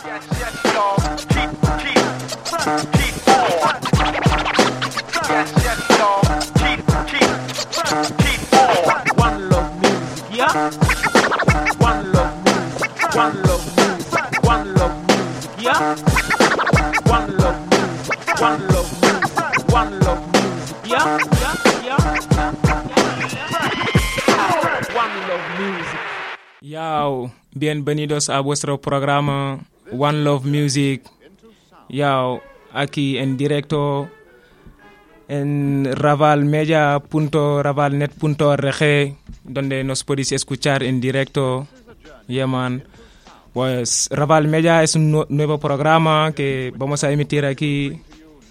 One love music, yeah. One love music, one love music, one love music, yeah. One love music, one love music, one love music, yeah. One love music. Yo, bienvenidos a vuestro programa One Love Music. Yo, aquí en directo en ravalmedia.ravalnet.org, donde nos podéis escuchar en directo. Yeah, man. Pues Raval Media es un nuevo programa que vamos a emitir aquí,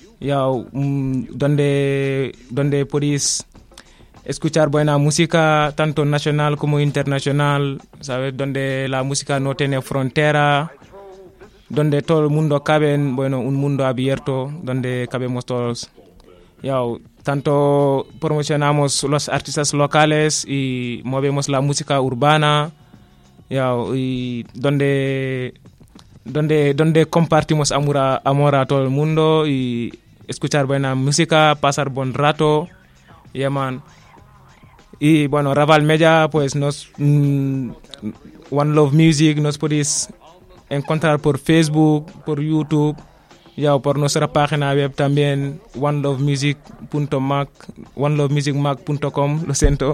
donde podéis escuchar buena música, tanto nacional como internacional, ¿sabes? Donde la música no tiene frontera, donde todo el mundo cabe en, un mundo abierto, donde cabemos todos. Tanto promocionamos los artistas locales y movemos la música urbana, y donde compartimos amor a todo el mundo y escuchar buena música, pasar buen rato, man. Y bueno, Raval Media, pues One Love Music, nos podéis encontrar por Facebook, por YouTube, por nuestra página web también, onelovemusicmac.com, lo siento.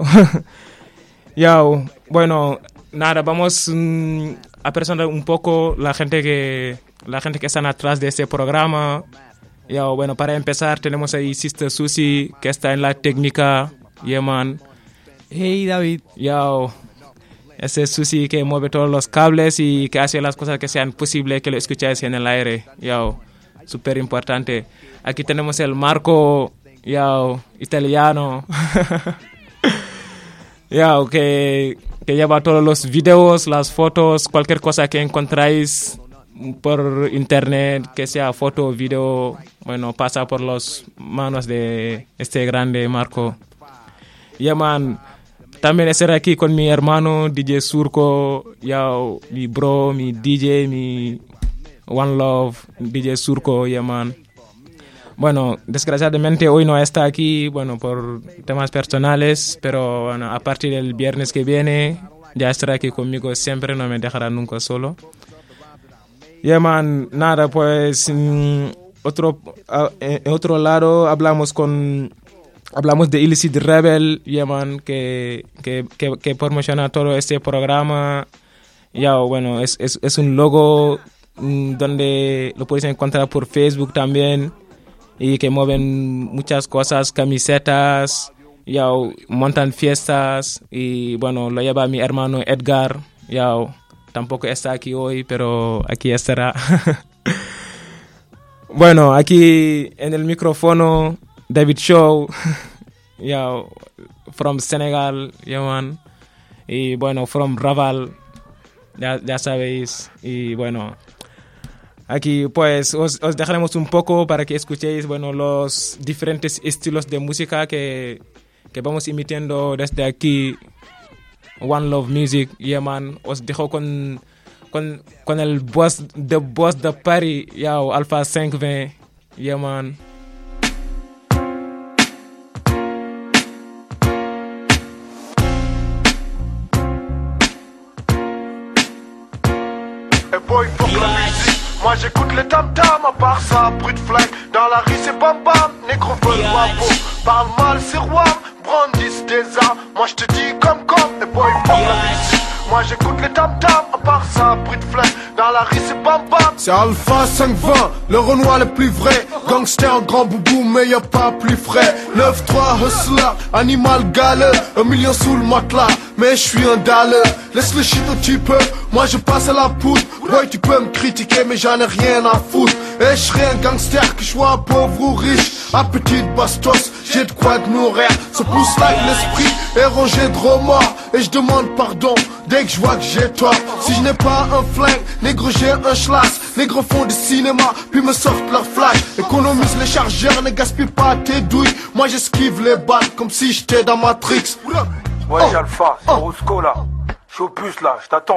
Bueno, nada, vamos a presentar un poco la gente que están atrás de este programa. Bueno, para empezar tenemos ahí Sister Susi, que está en la técnica, man. Hey David. Ese es Susi que mueve todos los cables y que hace las cosas que sean posibles que lo escucháis en el aire. Súper importante. Aquí tenemos el Marco, italiano, que lleva todos los videos, las fotos, cualquier cosa que encontráis por internet, que sea foto o video, pasa por las manos de este grande Marco. Man. También estar aquí con mi hermano DJ Surco, mi bro, mi DJ, mi One Love, DJ Surco, man. Bueno, desgraciadamente hoy no está aquí, por temas personales, pero a partir del viernes que viene ya estará aquí conmigo siempre, no me dejará nunca solo. Man, nada, pues en otro lado hablamos de Illicit Rebel, man, que promociona todo este programa. Es un logo donde lo podéis encontrar por Facebook también, y que mueven muchas cosas, camisetas, montan fiestas, y lo lleva mi hermano Edgar. Tampoco está aquí hoy, pero aquí estará. Aquí en el micrófono David Show, from Senegal, man. Y from Raval, ya sabéis. Y aquí pues os dejaremos un poco para que escuchéis, los diferentes estilos de música que vamos emitiendo desde aquí, One Love Music, man. Os dejo con el boss de Paris, Alpha 520, man. Boy, fuck la musique. Moi j'écoute les tam-tams, à part ça, bruit de flingue. Dans la rue c'est bam bam, négro veut guapo. Parle mal, c'est roi, brandissent des armes. Moi j'te dis comme, et boy, fuck la musique. Moi j'écoute les tam-tams, à part ça, bruit de flingue. Dans la rue c'est bam bam. C'est Alpha 520, le Renoir le plus vrai. Gangster, grand boubou, mais y'a pas plus frais. 9-3, hustler, animal galeux. 1 million sous le matelas, mais je suis un dalleux. Laisse le shit un petit peu, moi je passe à la poudre. Boy tu peux me critiquer mais j'en ai rien à foutre. Et je serai un gangster que je sois pauvre ou riche. À petite bastos, j'ai de quoi te nourrir. Se pousse like l'esprit est rongé de remords. Et je demande pardon dès que je vois que j'ai tort. Si je n'ai pas un flingue, négro j'ai un schlass. Négro font du cinéma, puis me sortent leur flash. Économise les chargeurs, ne gaspille pas tes douilles. Moi j'esquive les balles comme si j'étais dans Matrix. Ouais, Alpha, c'est Roscoe là. Je suis au bus là, je t'attends là.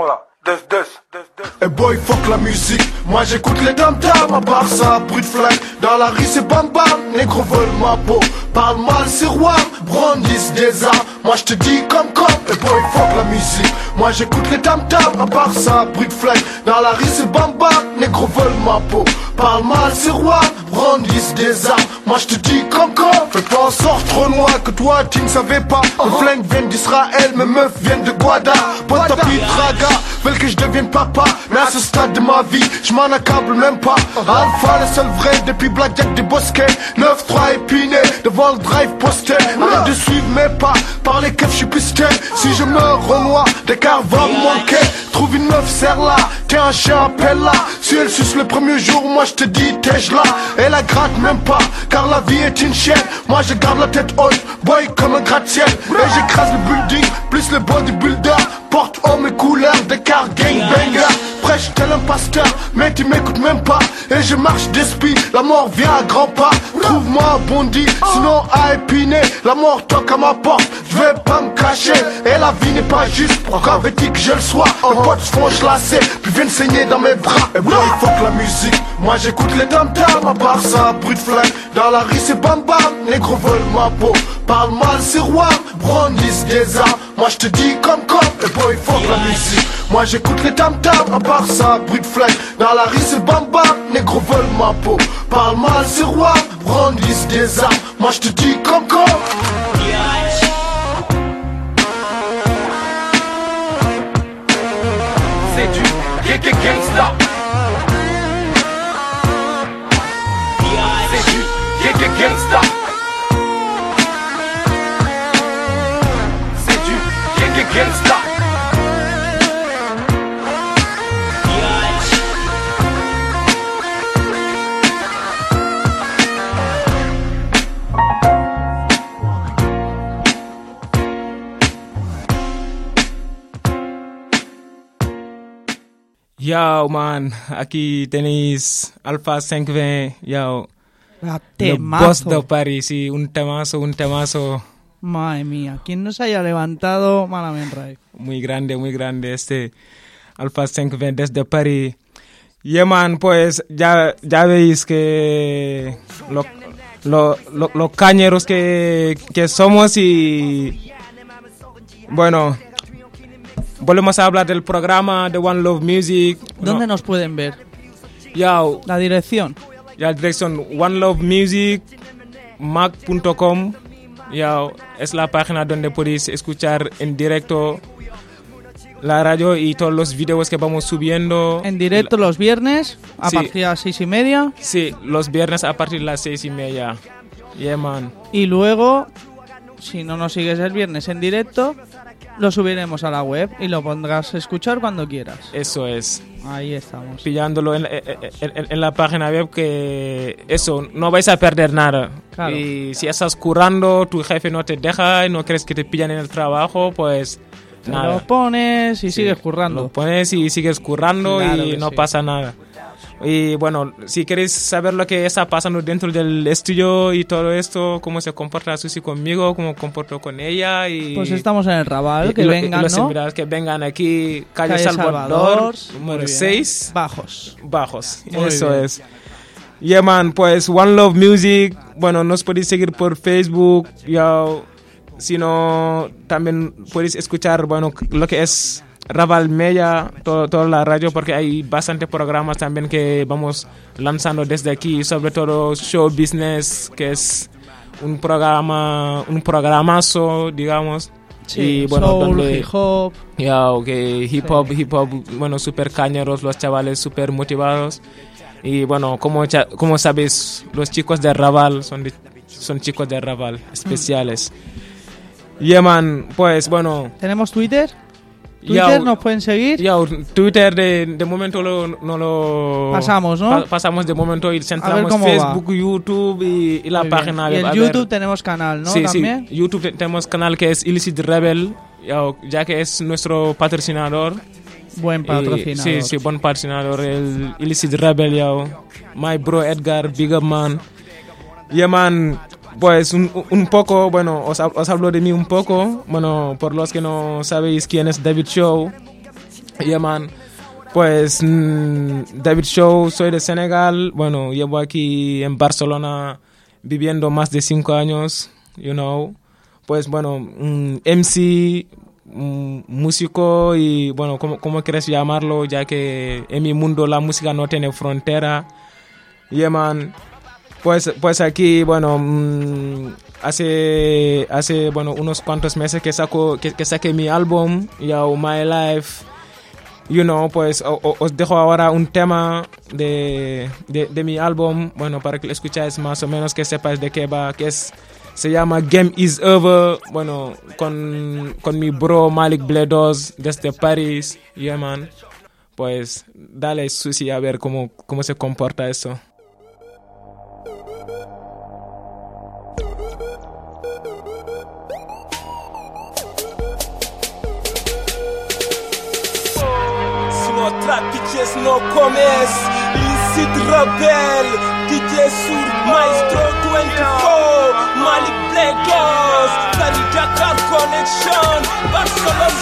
Eh boy, fuck la musique, moi j'écoute les tam-tams, à part ça, bruit de flingue, dans la rue c'est bam bam, négro veulent ma peau, parle mal c'est roi, brandissent des armes, moi je te dis comme, eh boy, fuck la musique, moi j'écoute les tam-tams, à part ça, bruit de flingue, dans la rue c'est bam bam, négro veulent ma peau, parle mal c'est roi, brandissent des armes, moi je te dis comme, fais pas en sorte trop loin que toi tu ne savais pas, le flingue vient d'Israël, mes meufs viennent de Guada, pote tapis traga, veulent que je devienne papa, mais à ce stade de ma vie, je m'en accable même pas. Alpha, le seul vrai depuis Blackjack des Bosquets, 9-3 épiné, devant le drive posté. Arrête de suivre mes pas, par les keufs je suis pisté. Si je meurs Renoir, d'écart va me manquer. Trouve une meuf, serre-la, t'es un chien, appelle-la. Si elle suce le premier jour, moi je te dis, t'es-je là. Elle la gratte même pas, car la vie est une chienne. Moi je garde la tête haute, boy comme un gratte-ciel. Et j'écrase le building, plus le bodybuilder. Porte homme et couleur, d'écart gangbanger. Prêche tel un pasteur, mais tu m'écoutes même pas. Et je marche d'esprit, la mort vient à grands pas. Trouve-moi un bondi, sinon à épiner. La mort toque à ma porte, je vais pas me cacher. Et la vie n'est pas juste, pourquoi veux-tu que je le sois? Mes potes se font chlasser, puis viennent saigner dans mes bras. Et boy, fuck la musique, moi j'écoute les tam-tams. À part ça, bruit de flingue, dans la rue c'est bam bam. Négro veulent ma peau, parle mal c'est roi, brandissent des armes. Moi je te dis comme, et boy, fuck la musique, moi j'écoute les tam-tams. À part ça, bruit de flingue, dans la rue c'est bam bam. Négro veulent ma peau, parle mal c'est roi, brandissent des armes. Moi je te dis comme, c'est du gangsta. C'est du gangsta. C'est du gangsta. Yo, man, aquí tenéis Alpha 520, yo, el boss de París, sí, un temazo. Madre mía, ¿quién nos haya levantado malamente, Ray? Muy grande, este Alpha 520 desde París. Yeah, man, pues ya veis que los cañeros que somos y bueno, volvemos a hablar del programa de One Love Music. ¿Dónde nos pueden ver? Yo, la dirección. La dirección onelovemusicmac.com. Ya, es la página donde podéis escuchar en directo la radio y todos los videos que vamos subiendo. En directo los viernes a partir de las 6:30. Sí, los viernes a partir de las 6:30. Yeah, man. Y luego, si no nos sigues el viernes en directo, lo subiremos a la web y lo pondrás a escuchar cuando quieras. Eso es. Ahí estamos. Pillándolo en la página web, que eso, no vais a perder nada. Claro. Y si estás currando, tu jefe no te deja y no crees que te pillan en el trabajo, pues nada. Lo pones y sigues currando. Lo pones y sigues currando, claro, y no pasa nada. Y bueno, si queréis saber lo que está pasando dentro del estudio y todo esto, cómo se comporta Susi conmigo, cómo comporto con ella, y pues estamos en el Raval, que vengan, los ¿no? invitados que vengan aquí, calle Salvador, número 6, Bajos. Muy eso bien. Es. Yeah, man, pues One Love Music, bueno, nos podéis seguir por Facebook, ya, sino también podéis escuchar, bueno, lo que es Raval Media, toda la radio, porque hay bastantes programas también que vamos lanzando desde aquí, sobre todo Show Business, que es un programazo, digamos. Sí, y bueno, soul, donde hip hop. Ya, okay, hip hop, bueno, super cañeros, los chavales super motivados. Y bueno, como sabéis, los chicos de Raval son chicos de Raval, especiales. Yeah, man, pues bueno. ¿Tenemos Twitter? ¿Twitter nos pueden seguir? Ya, Twitter de momento no lo pasamos, ¿no? Pasamos de momento y centramos Facebook, va. YouTube y la página web. Y en YouTube tenemos canal, ¿no? Sí, ¿también? Sí, YouTube tenemos canal que es Illicit Rebel, ya que es nuestro patrocinador. Buen patrocinador. Sí, buen patrocinador, el Illicit Rebel, my bro Edgar, big up man. Yeah, man. Pues un poco, bueno, os hablo de mí un poco. Bueno, por los que no sabéis quién es David Show, Yeah, man. Pues David Show, soy de Senegal. Bueno, llevo aquí en Barcelona viviendo más de 5 años, you know. Pues bueno, MC, músico y bueno, ¿cómo quieres llamarlo? Ya que en mi mundo la música no tiene frontera. Yeah, man. Pues aquí, bueno, hace bueno, unos cuantos meses que saqué mi álbum, Yo, My Life. You know, pues os dejo ahora un tema de mi álbum, bueno, para que lo escucháis más o menos, que sepáis de qué va, se llama Game is Over, bueno, con mi bro Malik Bledos desde París, yeah, man. Pues dale, Susi, a ver cómo se comporta eso. Trap bitches no comes, illicit rebel, DJ sur Maestro 24, Malik Bledos, Paris Dakar Connection, Barcelona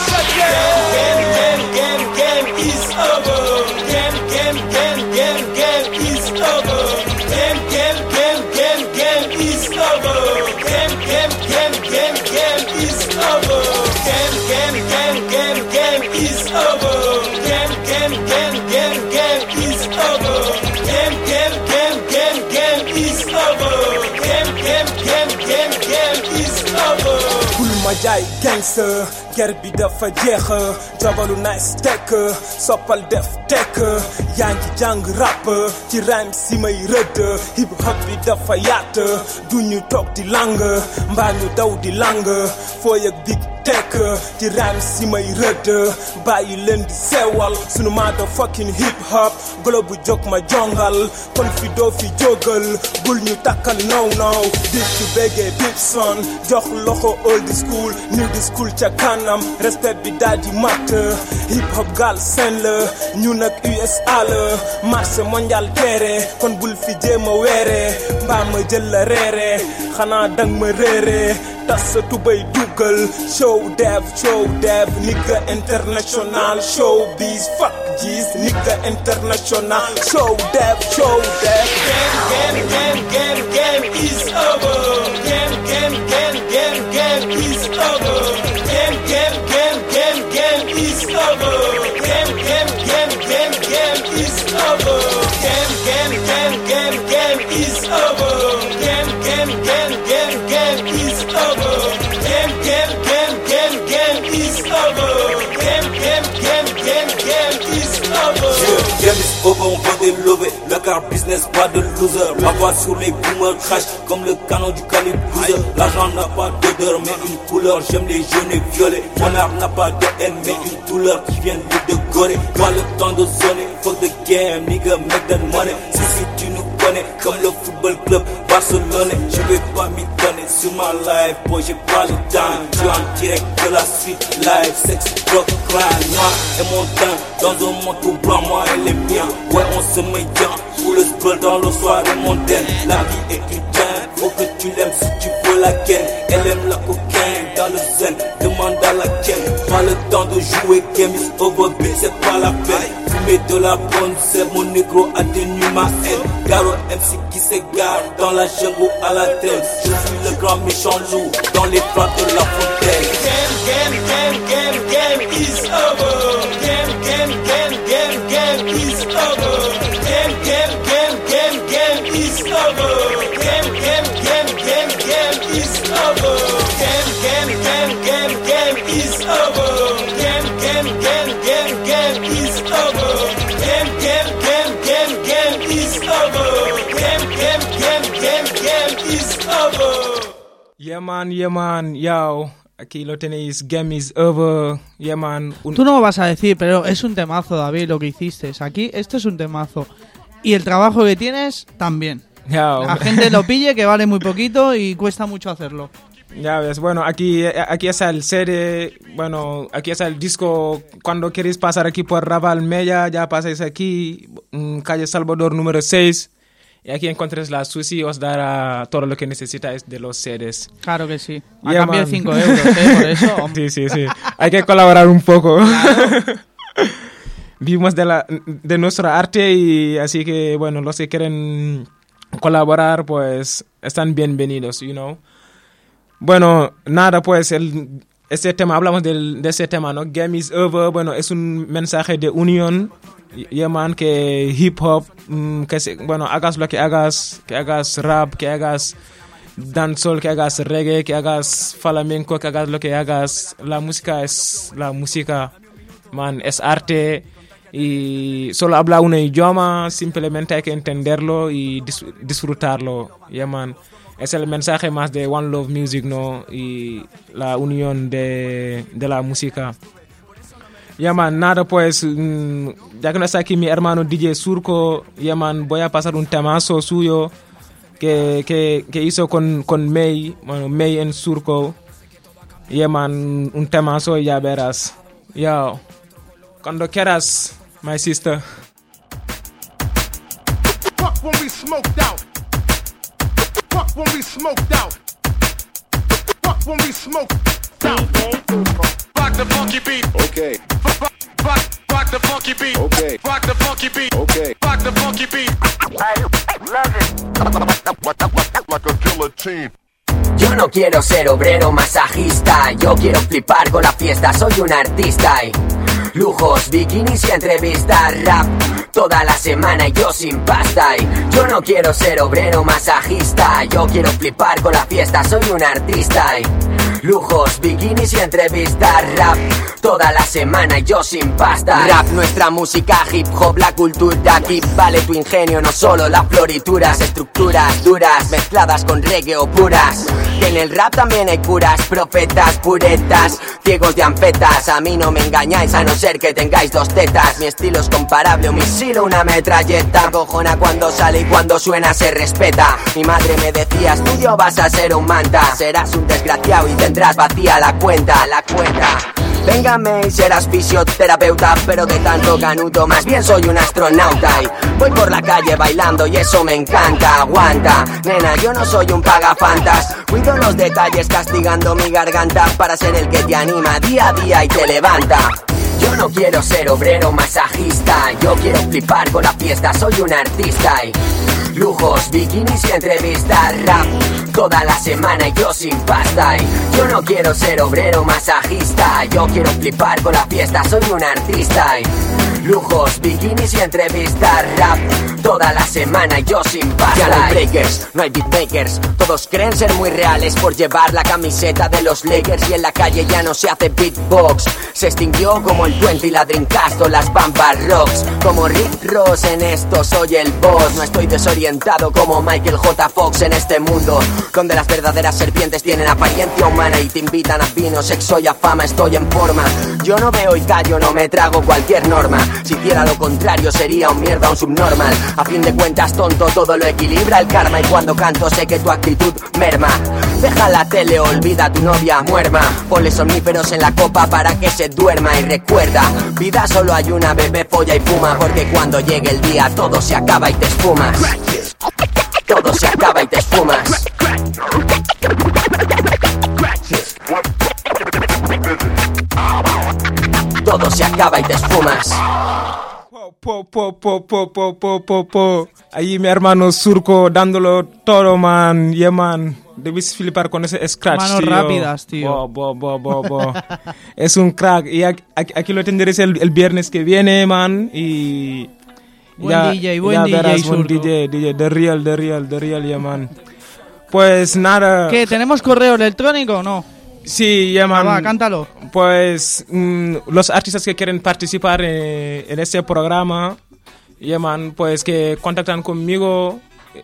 game is over, game is over, game is over, game is over, game is over. ma jaay gangster ger bi dafa jeex jabalu nice tek soppal def tek yaa ngi jàng rap ci rhyme si may rëdd hip hop bi dafa yaat duñu toog di lang mbaa ñu daw di lang fooy ak big tek ci rhyme si may rëdd bàyyi leen di sewal sunu motherfucking hip hop golo bu jóg ma jongal kon fi doo fi jógal bul ñu takkal no di ci béggee Bibson jox loxo old school new school ca kanam respect bi daal di mat hip hop gal sen la ñu nag USA la marché mondial tere kon bul fi jéema weere mbaa ma jël la reere xanaa dang ma réere tas sa tubay dugal show dev nigga international showbiz fuck jeez nigga international show dev game is over game is over game is over game is over game is over Game is over, on va délever. Le car business, pas de loser. Ma voix sur les boomers crash comme le canon du calibre 12. L'argent n'a pas d'odeur, mais une couleur. J'aime les jaunes et violets. Mon art n'a pas de haine, mais une douleur qui vient de Gorée. Pas le temps de zoner, fuck the game, nigga, make that money. Si tu nous connais, comme le football club Barcelone. Je vais pas m'y donner sur ma life, boy, j'ai pas le temps. Je suis en direct de la suite, live, sex, drug, crime. Noir et mon teint, dans un manteau blanc, moi et les miens. Ouais, on se met bien, pour le spell dans le soir et mondaine. La vie est une teinte, faut que tu l'aimes si tu veux la ken. Elle aime la cocaïne, dans le zen, demande à la ken. Pas le temps de jouer, game is over, bitch, c'est pas la peine. Fumer de la bonne, c'est mon négro atténue ma haine. Garo MC qui s'égare, dans la jungle à la tête. Je suis le grand méchant loup, dans les flancs de la fontaine. Game is over. Game is over. Game is over. Game is over. Game is over. Yeah man, yo. Aquí lo tenéis, Game is Over. Yeah man. Tú no lo vas a decir, pero es un temazo, David, lo que hiciste. Aquí, esto es un temazo. Y el trabajo que tienes, también. Yo. La gente lo pille, que vale muy poquito y cuesta mucho hacerlo. Ya ves, bueno, aquí está el CD, bueno, aquí está el disco. Cuando queréis pasar aquí por Raval Mella, ya pasáis aquí, calle Salvador número 6. Y aquí encuentres la Susi, os dará todo lo que necesitáis de los CDs. Claro que sí. A Yeah, cambio de man. 5 euros, por eso. Sí. Hay que colaborar un poco. Claro. vivimos de nuestra arte y así que, bueno, los que quieren colaborar, pues, están bienvenidos, you know. Bueno, nada, pues, este tema, hablamos de ese tema, ¿no? Game is over, bueno, es un mensaje de unión, man, que hip hop, bueno, hagas lo que hagas rap, que hagas dancehall, que hagas reggae, que hagas flamenco, que hagas lo que hagas, la música es la música, man, es arte y solo habla un idioma, simplemente hay que entenderlo y disfrutarlo, man. Es el mensaje más de One Love Music, ¿no? Y la unión de la música. Man, nada, pues, ya que no está aquí mi hermano DJ Surco, man, voy a pasar un temazo suyo que hizo con May, bueno, May en Surco. Man, un temazo y ya verás. Yo, cuando quieras, my sister. Fuck when we smoked out. Fuck when we smoked out. Fuck when we smoked out. Rock the funky beat. Okay. Rock the funky beat. Okay. Rock the funky beat. Okay. Rock the funky beat. I love it. Like a guillotine. Yo no quiero ser obrero masajista, yo quiero flipar con la fiesta, soy un artista y lujos, bikinis y entrevistas, rap toda la semana y yo sin pasta y yo no quiero ser obrero masajista, yo quiero flipar con la fiesta, soy un artista y lujos, bikinis y entrevistas, rap toda la semana y yo sin pasta. Rap, nuestra música, hip hop, la cultura, aquí vale tu ingenio, no solo las florituras, estructuras duras mezcladas con reggae o puras. Que en el rap también hay curas, profetas, puretas, ciegos de anfetas. A mí no me engañáis a no ser que tengáis dos tetas. Mi estilo es comparable, un misil o una metralleta. Cojona cuando sale y cuando suena se respeta. Mi madre me decía, estudio vas a ser un manta. Serás un desgraciado y tendrás vacía la cuenta. Véngame y serás fisioterapeuta, pero de tanto canuto más bien soy un astronauta. Y voy por la calle bailando y eso me encanta. Aguanta, nena, yo no soy un pagafantas. Cuido los detalles castigando mi garganta para ser el que te anima día a día y te levanta. Yo no quiero ser obrero masajista, yo quiero flipar con la fiesta, soy un artista y lujos, bikinis y entrevistas, rap toda la semana y yo sin pasta y yo no quiero ser obrero masajista, yo quiero flipar con la fiesta, soy un artista y lujos, bikinis y entrevistas, rap toda la semana y yo sin pasta. Ya no hay breakers, no hay beatmakers, todos creen ser muy reales por llevar la camiseta de los Lakers y en la calle ya no se hace beatbox. Se extinguió como el Puente y la Dreamcast o las Bamba Rocks. Como Rick Ross en esto soy el boss. No estoy desorientado como Michael J. Fox en este mundo donde las verdaderas serpientes tienen apariencia humana y te invitan a vino, sexo y a fama. Estoy en forma, yo no veo y callo, no me trago cualquier norma. Si hiciera lo contrario sería un mierda, un subnormal. A fin de cuentas tonto, todo lo equilibra el karma. Y cuando canto sé que tu actitud merma. Deja la tele, olvida a tu novia, muerma. Ponle somníferos en la copa para que se duerma. Y recuerda, vida solo hay una, bebé, folla y fuma. Porque cuando llegue el día todo se acaba y te esfumas. Todo se acaba y te esfumas. Todo se acaba y te esfumas. Ahí mi hermano Surco dándolo todo, man. Yeah, man. Debes flipar con ese scratch, Manos tío. rápidas, tío. Es un crack. Y aquí lo tendréis el viernes que viene, man. Y Buen DJ, buen DJ, verás, buen Surco. DJ, the real, yeah, man. Pues nada. ¿Qué? ¿Tenemos correo electrónico o no? Sí, yeah, man. Va, cántalo. Pues los artistas que quieren participar en este programa, yeah, man, pues que contactan conmigo,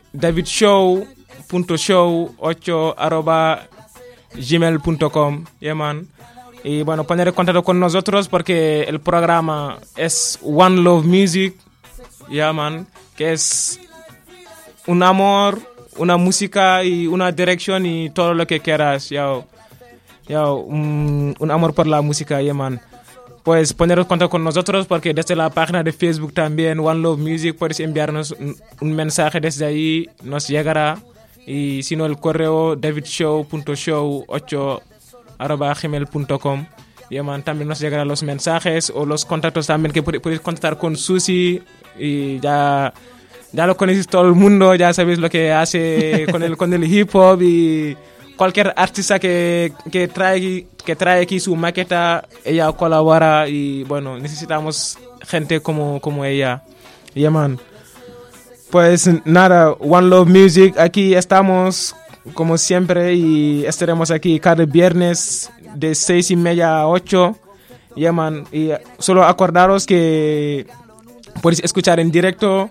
davidshow.show8@gmail.com, yeah, man. Y bueno, poner en contacto con nosotros porque el programa es One Love Music, yeah, man, que es un amor, una música y una dirección y todo lo que quieras, yo, un amor por la música, yeah, man. Pues poneros en contacto con nosotros porque desde la página de Facebook también, One Love Music, puedes enviarnos un mensaje desde ahí, nos llegará. Y si no, el correo davidshow.show8@gmail.com, Yeah, man, también nos llegarán los mensajes o los contactos también que puedes contactar con Susi y ya lo conoces todo el mundo, ya sabes lo que hace con el hip hop y cualquier artista que trae aquí su maqueta, ella colabora y bueno, necesitamos gente como ella. Yeah, man. Pues nada, One Love Music, aquí estamos como siempre y estaremos aquí cada viernes de 6:30 a 8. Yeah, man. Y solo acordaros que podéis escuchar en directo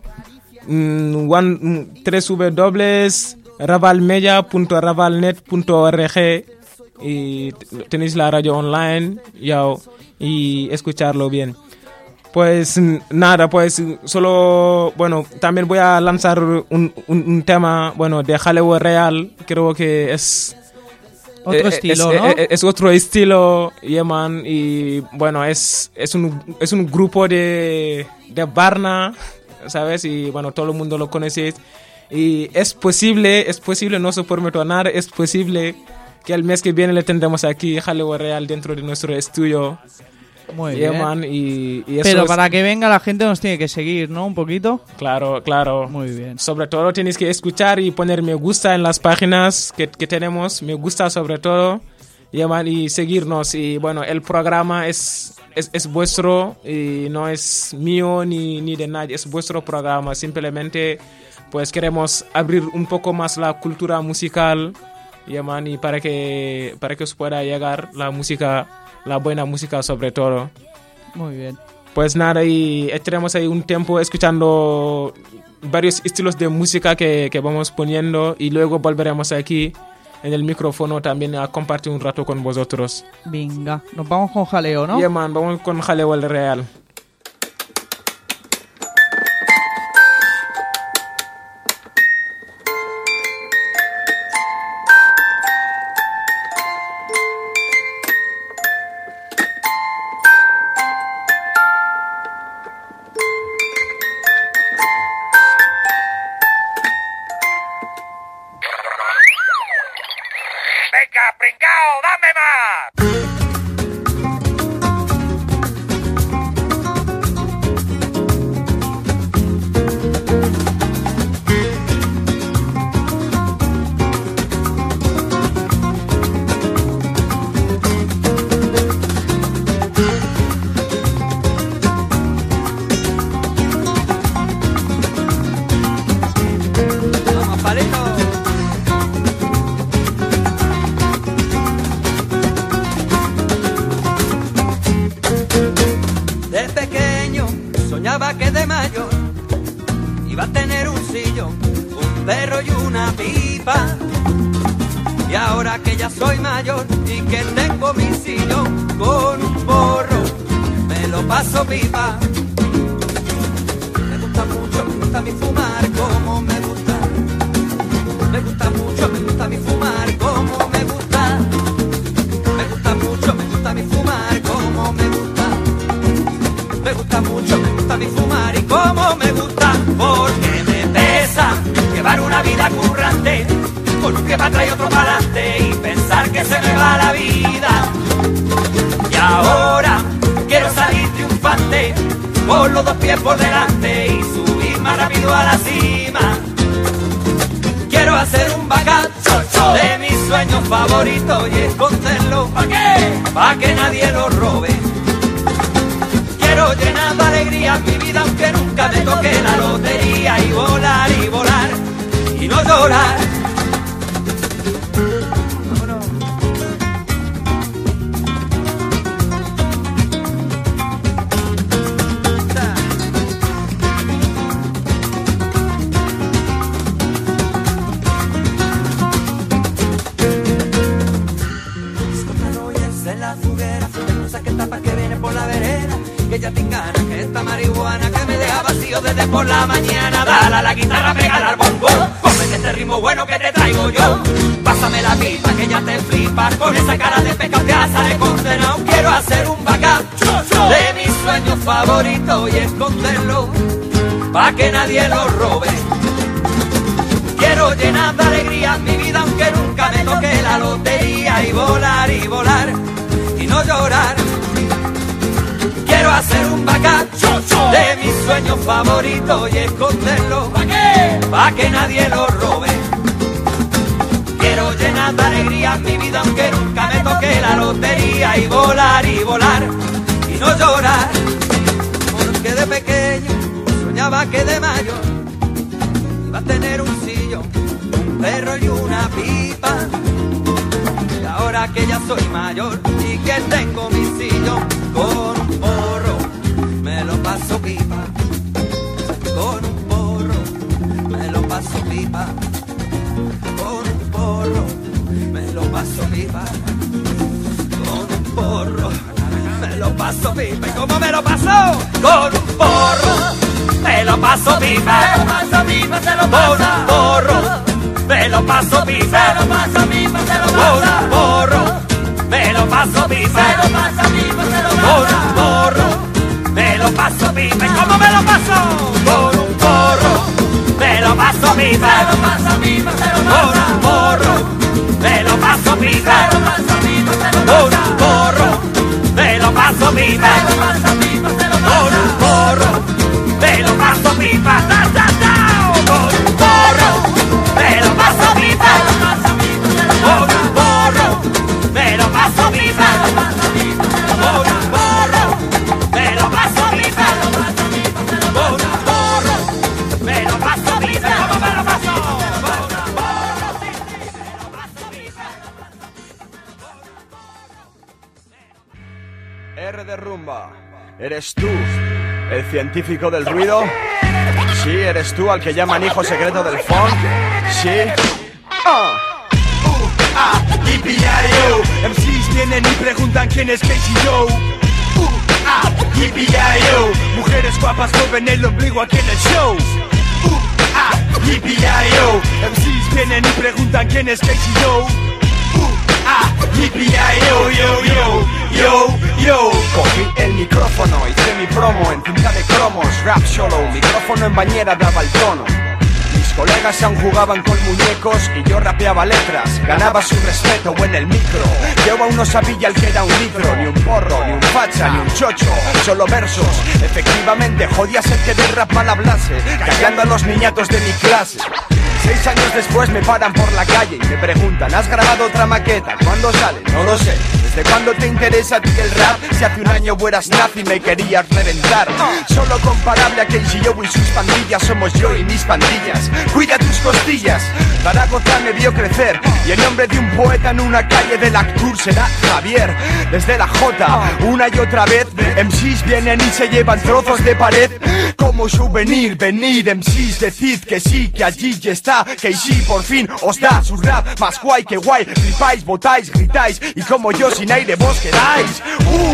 www.ravalmedia.ravalnet.org y tenéis la radio online y escucharlo bien. Pues nada, pues solo, bueno, también voy a lanzar un tema, bueno, de Jaleo Real, creo que es otro estilo, ¿no? Es otro estilo, yeah, man, y bueno, es un grupo de Varna, ¿sabes? Y bueno, todo el mundo lo conoce y es posible, no se prometo nada, es posible que el mes que viene le tendremos aquí Jaleo Real dentro de nuestro estudio. Muy yeah, bien. Man, y eso pero es, para que venga la gente nos tiene que seguir, ¿no? Un poquito. Claro. Muy bien. Sobre todo tienes que escuchar y poner me gusta en las páginas que tenemos. Me gusta sobre todo. Yeah, man, y seguirnos. Y bueno, el programa es vuestro y no es mío ni de nadie. Es vuestro programa. Simplemente pues queremos abrir un poco más la cultura musical. Yeah, man, y para que os pueda llegar la música, la buena música sobre todo. Muy bien. Pues nada, y estaremos ahí un tiempo escuchando varios estilos de música que vamos poniendo y luego volveremos aquí en el micrófono también a compartir un rato con vosotros. Venga, nos vamos con Jaleo, ¿no? Yeah, man, vamos con Jaleo el Real. Venga, pringao, dame más. Vamos, palito. De pequeño soñaba que de mayor iba a tener un sillón, un perro y una pipa. Y ahora que ya soy mayor y que tengo mi sillón con un porro, me lo paso pipa. Me gusta mi fumar como me gusta. Me gusta mucho, me gusta mi fumar como me gusta. Me gusta mucho, me gusta mi fumar como me gusta. Me gusta mucho, me gusta mi fumar y como me gusta. Porque me pesa llevar una vida currante, con un que va atrás y otro para adelante y pensar que se me va la vida. Y ahora quiero salir triunfante, con los dos pies por delante y subir más rápido a la cima. Quiero hacer un backup de mis sueños favoritos y esconderlo. ¿Para qué? Pa' que nadie lo robe. Quiero llenar de alegría mi vida aunque nunca me toque la lotería y volar y no llorar. Vámonos. En la foguera, no sé qué tapa que viene por la vereda, que ya te ganas, que esta marihuana que me deja vacío desde por la mañana. Dale a la guitarra, pégala al bongo, cómete este ritmo bueno que te traigo yo. Pásame la pipa que ya te flipas, con esa cara de pecado te sale condenado. Quiero hacer un backup de mis sueños favoritos y esconderlo, pa' que nadie lo robe. Quiero llenar de alegría mi vida aunque nunca me toque la lotería y volar y no llorar. Quiero hacer un backup de mi sueño favorito y esconderlo. ¿Pa' qué? Pa' que nadie lo robe. Quiero llenar de alegría mi vida aunque nunca me toque la lotería. Y volar y no llorar. Porque de pequeño soñaba que de mayor iba a tener un sillón, un perro y una pipa. Y ahora que ya soy mayor y que tengo mi sillón, con un porro me lo paso pipa. Con un porro me lo paso pipa. Con un porro me lo paso pipa. Con un porro me lo paso pipa. ¿Y cómo me lo paso? Con un porro me lo paso pipa. Se lo paso pipa, se lo paso. Con un porro me lo paso pipa. Se lo paso pipa, se lo paso. Con un porro me lo paso pipa. Se lo paso pipa, se lo paso. Con un porro me lo paso pipa. ¿Y cómo me lo paso? Con un porro me lo paso pipa. Se lo paso pipa, se lo paso. Con un porro me lo paso pipa. Se lo paso pipa, se lo paso. Con un porro me lo paso pipa. Se lo paso pipa, se lo paso. Con un porro me lo paso pipa. ¡Ta, ta, ta! Con un porro me lo paso pipa. Con un porro me lo paso pipa. Con un porro me lo paso pipa. Con un porro me lo paso pipa. ¿Cómo me lo paso? R de rumba. ¿Eres tú el científico del ruido? Sí, ¿eres tú al que llaman hijo secreto del funk? Sí. Yippee-I-O. MCs vienen y preguntan quién es Casey Joe. Yippee-I-O. Mujeres guapas mueven el ombligo aquí en el show. Yippee-I-O. MCs vienen y preguntan quién es Casey Joe. Yippee-I-O, yo, yo, yo, yo. Cogí el micrófono, hice mi promo en cinta de cromos. Rap solo, micrófono en bañera daba el tono. Mis colegas aún jugaban con muñecos y yo rapeaba letras, ganaba su respeto en el micro. Yo aún no sabía el que era un litro, ni un porro, ni un facha, ni un chocho, solo versos. Efectivamente, jodía ser que de rap mal hablase, callando a los niñatos de mi clase. 6 años después me paran por la calle y me preguntan: ¿has grabado otra maqueta? ¿Cuándo sale? No lo sé. ¿Desde cuándo te interesa a ti el rap? Si hace un año eras nazi y me querías reventar. Solo comparable a Casey Joe y sus pandillas somos yo y mis pandillas. Cuida tus costillas. Zaragoza me vio crecer y el nombre de un poeta en una calle del Actur será Javier. Desde la J, una y otra vez, MCs vienen y se llevan trozos de pared. Como souvenir, venid MCs, decid que sí, que allí ya está. Casey por fin os da su rap más guay que guay. Flipáis, votáis, gritáis y como yo sin aire vos quedáis.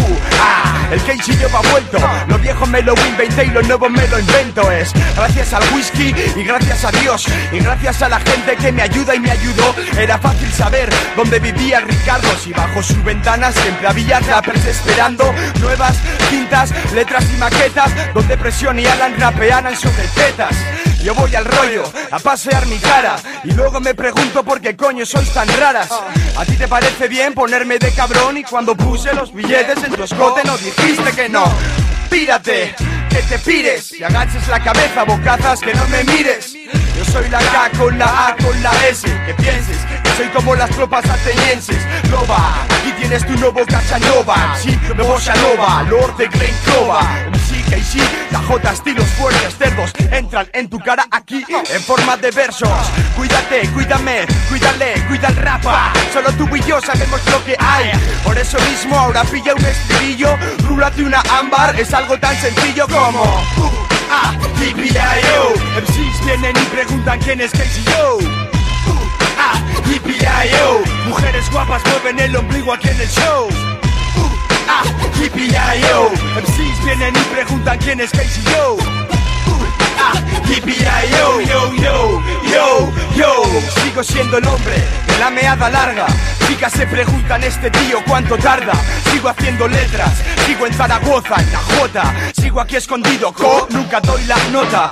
El Casey Joe ha vuelto. Lo viejo me lo inventé y lo nuevo me lo invento. Es gracias al whisky y gracias a Dios y gracias a la gente que me ayuda y me ayudó. Era fácil saber dónde vivía Ricardo, si bajo su ventana siempre había rappers esperando nuevas cintas, letras y maquetas donde Presión y Alan rapearan sobre tetas. Yo voy al rollo a pasear mi cara y luego me pregunto por qué coño sois tan raras. ¿A ti te parece bien ponerme de cabrón y cuando puse los billetes en tu escote no dijiste que no? Pírate, que te pires y agaches la cabeza, bocazas, que no me mires. Yo soy la K con la A con la S, que pienses que soy como las tropas atenienses. Loba, aquí tienes tu nuevo Casanova. Sí, nuevo Shanova, Lord de Grey Clover. MC Casey, la J estilos fuertes, cerdos entran en tu cara aquí en forma de versos. Cuídate, cuídame, cuídale, cuida el rapa. Solo tú y yo sabemos lo que hay. Por eso mismo ahora pilla un estribillo, rúlate una ámbar, es algo tan sencillo como Yippee-I-O. MCs vienen y preguntan quién es Casey Joe. Yippee-I-O. Mujeres guapas mueven el ombligo aquí en el show. Yippee-I-O. MCs vienen y preguntan quién es Casey Joe. Yippee-I-O, yo, yo, yo, yo. Sigo siendo el hombre de la meada larga. Chicas se preguntan este tío cuánto tarda. Sigo haciendo letras, sigo en Zaragoza, en la Jota. Sigo aquí escondido, nunca doy la nota. Sigo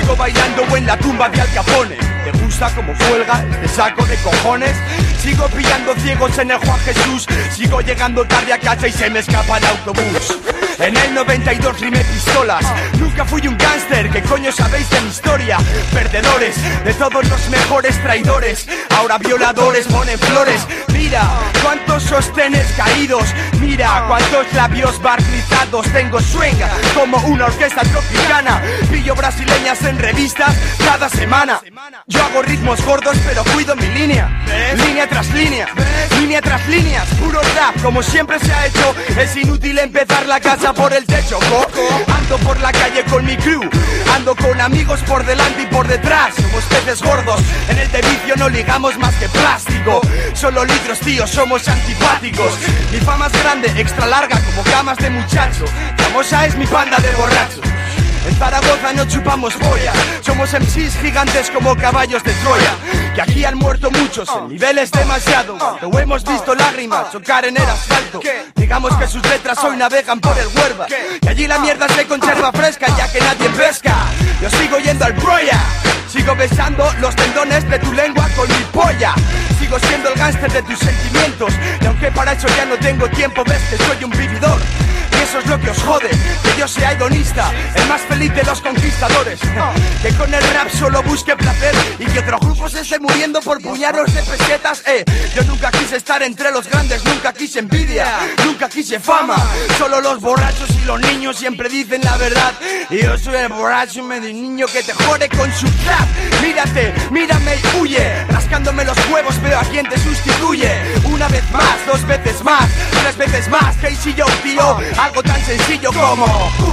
sigo bailando en la tumba de Al Capone. ¿Te gusta como cuelga este saco de cojones? Sigo pillando ciegos en el Juan Jesús. Sigo llegando tarde a casa y se me escapa el autobús. En el 92 rimé pistolas. Nunca fui un gángster, ¿qué coño sabéis de mi historia? Perdedores, de todos los mejores traidores. Ahora violadores ponen flores. Mira, cuántos sostenes caídos. Mira, cuántos labios barnizados. Tengo swing como una orquesta tropicana. Pillo brasileñas en revistas cada semana. Yo hago ritmos gordos pero cuido mi línea. Línea tras línea, línea tras líneas. Puro rap como siempre se ha hecho. Es inútil empezar la casa por el techo. Ando por la calle con mi crew. Ando con amigos por delante y por detrás. Somos peces gordos, en el de vicio no ligamos más que plástico. Solo litros, tío, somos antipáticos. Mi fama es grande, extra larga como camas de muchacho. Famosa es mi banda de borrachos. En Zaragoza no chupamos polla. Somos MCs gigantes como caballos de Troya. Que aquí han muerto muchos, el nivel es demasiado. Cuando hemos visto lágrimas chocar en el asfalto. Digamos que sus letras hoy navegan por el Huerva. Que allí la mierda se conserva fresca ya que nadie pesca. Yo sigo yendo al Broya. Sigo besando los tendones de tu lengua con mi polla. Sigo siendo el gángster de tus sentimientos. Y aunque para eso ya no tengo tiempo, ves que soy un vividor. Y eso es lo que os jode, que yo sea hedonista, el más feliz de los conquistadores. Que con el rap solo busque placer y que otro grupo se esté muriendo por puñados de pesetas. Yo nunca quise estar entre los grandes, nunca quise envidia, nunca quise fama. Solo los borrachos y los niños siempre dicen la verdad. Y yo soy el borracho medio niño que te jode con su trap. Mírate, mírame y huye. Rascándome los huevos veo a quien te sustituye. Una vez más, dos veces más, tres veces más. Casey Joe, tío. Algo tan sencillo como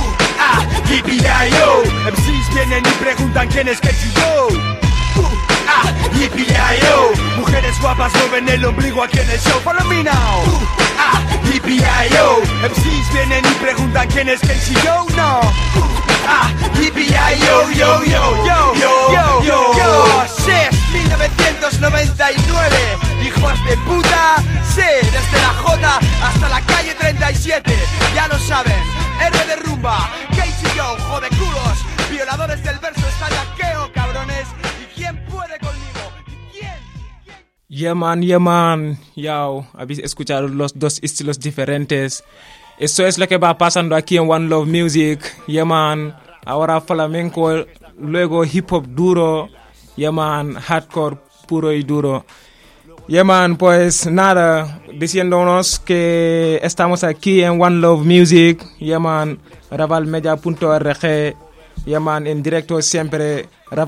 Yippee-yi-yo. MCs vienen y preguntan quién es Casey Joe. Yippee-yi-yo. Mujeres guapas no ven el ombligo aquí en el show. Follow me now. Yippee-yi-yo. MCs vienen y preguntan quién es Casey Joe. No. Yippee-yi-yo, yo, yo, yo, yo, yo, yo. Shit, 1999. Hijos de puta. Sí, desde la J hasta la calle 37. Ya lo saben. R de rumba. Casey Joe, jodeculos. Violadores del verso están laqueo, cabrones. ¿Y quién puede conmigo? ¿Y quién? Yeah man, yo, habéis escuchado los dos estilos diferentes. Eso es lo que va pasando aquí en One Love Music. Yeah man, ahora flamenco, luego hip hop duro. Yeah man, hardcore puro y duro. Yeah man, pues nada, diciéndonos que estamos aquí en One Love Music. Yeah man, ravalmedia.org. Yeah man, en directo siempre,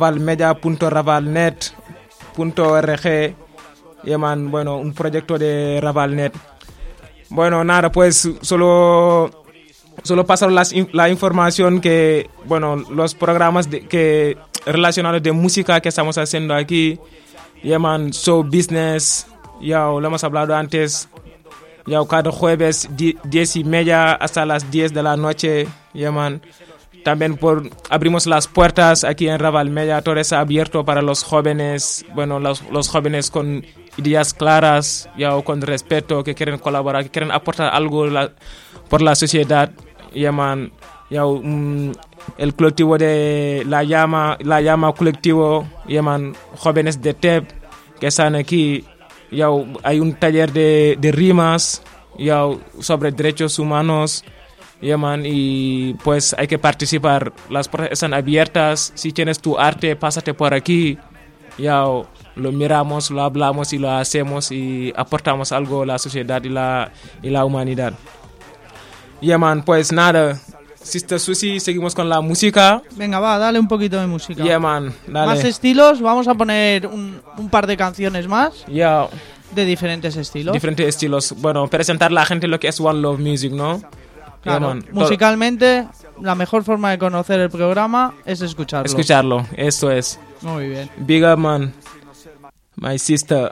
ravalmedia.ravalnet.org. Yeah man, bueno, un proyecto de Ravalnet. Bueno, nada, pues solo pasar la información que, bueno, los programas que relacionados de música que estamos haciendo aquí. Yeah man, Show Business, ya lo hemos hablado antes. Ya cada jueves 10:30 hasta las 10 de la noche. Yeah man. También abrimos las puertas aquí en Raval Media. Todo está abierto para los jóvenes. Bueno, los jóvenes con ideas claras, ya con respeto, que quieren colaborar, que quieren aportar algo por la sociedad. Yeah man. Ya el colectivo de La Llama colectivo, yeah man, jóvenes de TEP que están aquí. Ya hay un taller de rimas, ya sobre derechos humanos. Yeah man, y pues hay que participar. Las puertas están abiertas. Si tienes tu arte, pásate por aquí. Ya lo miramos, lo hablamos y lo hacemos y aportamos algo a la sociedad y la humanidad. Yeah man, pues nada. Sister Susi, seguimos con la música. Venga, va, dale un poquito de música. Yeah man, dale. Más estilos, vamos a poner un par de canciones más. Yeah. De diferentes estilos. Diferentes estilos. Bueno, presentar a la gente lo que es One Love Music, ¿no? Claro, yeah, musicalmente, la mejor forma de conocer el programa es escucharlo. Escucharlo, eso es. Muy bien. Big up, man. My sister.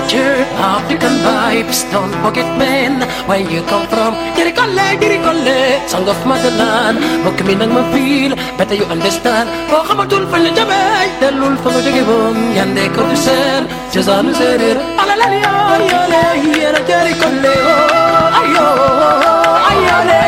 culture, African vibes. Don't forget, man, where you come from. Dirikole, song of motherland. Huwag kami nang ma-feel, better you understand. O kamatul fa la jabay, dalul fa mo jagibon. Yande ko tusel, jazanu serir. Alalali ayole, yera dirikole. Ayo, ayole.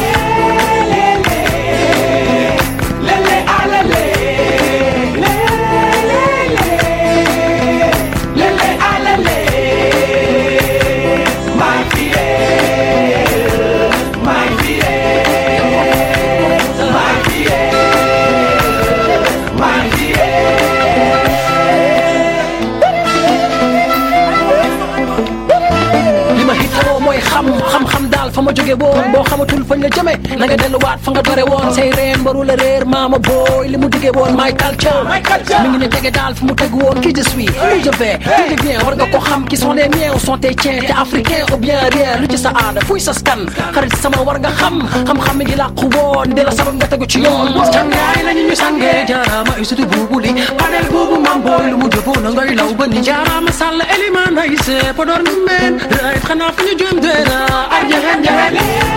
xam-xam daal fa ma jóge woon boo xamatul fañ la jëme na nga delluwaat fa nga dore woon say reen baru la réer maama booy li mu digge woon my culture mi ngi ne jege daal fi mu teg woon qui je suis où je vais qui je viens war nga ko xam qui sont les miens ou sont tes tiens te africain ou bien rien lu ci sa aada fuy sa skan xarit sama war nga xam-xam mi ngi làqu woon de la sabab nga tegu ci yoon cangaay lañu ñu sàngee jaaraama isutu buubu li panel buubu mam booy lu mu jëfoo na ngay law ba ni jaaraama sàll eliman ay se podor nu meen right xanaa fu ñu jëm deena arjahan jahan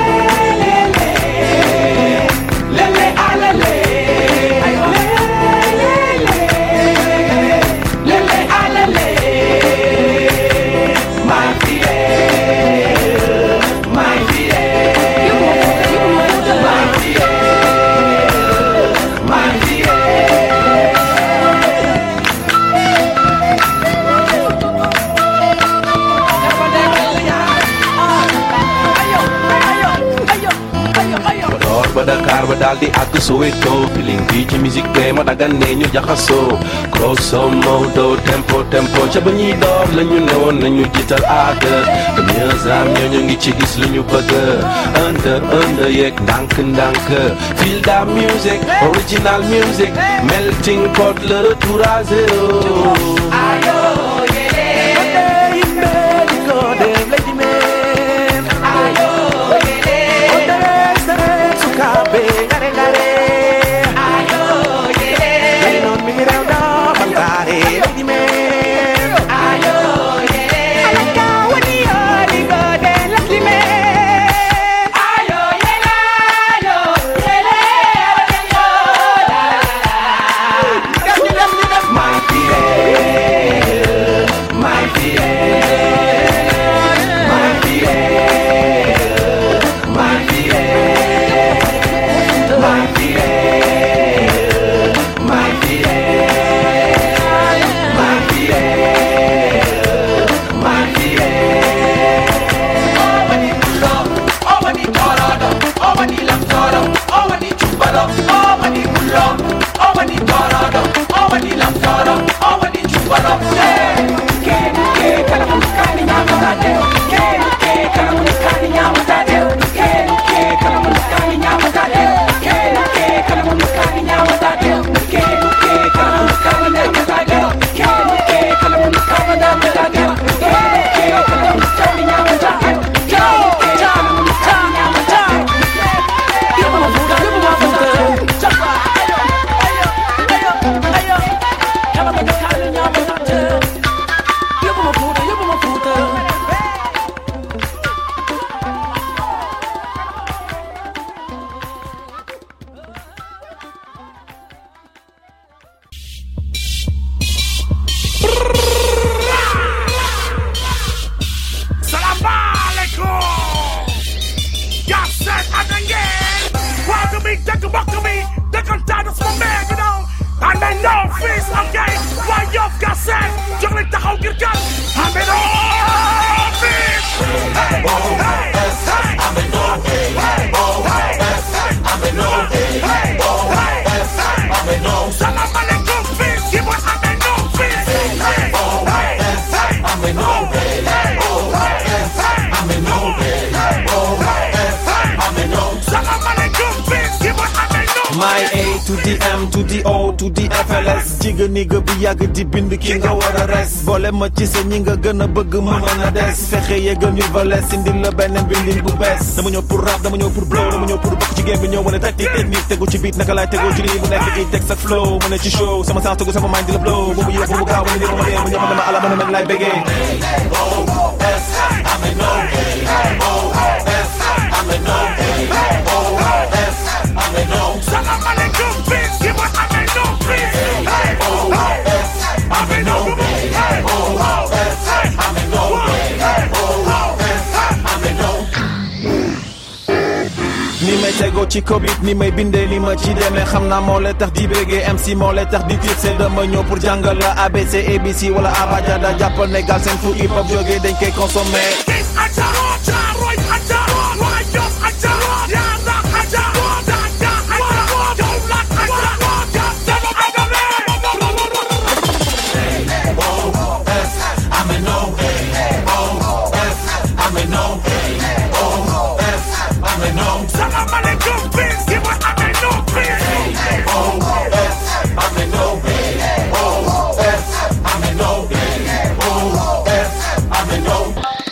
lele alale lele alale my fie my fie my fie my fie ba Dakar ba daal di àgg Soweto feeling bi ci musique be ma dagan ne ñu jaxasoo grosso modo tempo ca ba ñuy door la ñu newoon nañu jiital aada de mieux am ñoo ngi ci gis lu ñu bëgg under yeeg ndànk feel da music original music melting pot le retour à zéro ayo M to the O to the FLS jigga nigga bi yàgg di bind ki nga war a res boole ma ci sa ñi nga gën a bëgg mënoon a des fexe yeggal ñu valès indil la beneen bindin bu bees dama ñëw pour rap dama ñëw pour blow dama ñëw pour bokk ci game bi ñëw wane tactique technique tegu ci beat naka laay tegoo ci lii mu nekk i texte ak flow mu ne ci show sama sens tegu sama mind di la blow bu mu yéex bu mu gaaw wane ni ma dee mu ñëw ma dama ala mën a mel laay bégee Salam alaikum, peace. Give what I may know, please. Hey, oh, I may know, hey, oh, I may know, hey, oh, I may know. ni may tegoo ci Covid ni may bindee li ma ci demee xam naa moo lay tax di bégee MC moo lay tax di tiit c'est dama ñëw pour jàngal la ABC ABC wala abajada jàppal ne gal seen fu hip hop jógee dañ koy consommer Salam alaikum, peace. Give what I may know, please. Hey, oh, I may know, hey, oh, I may know, hey, oh, I may know.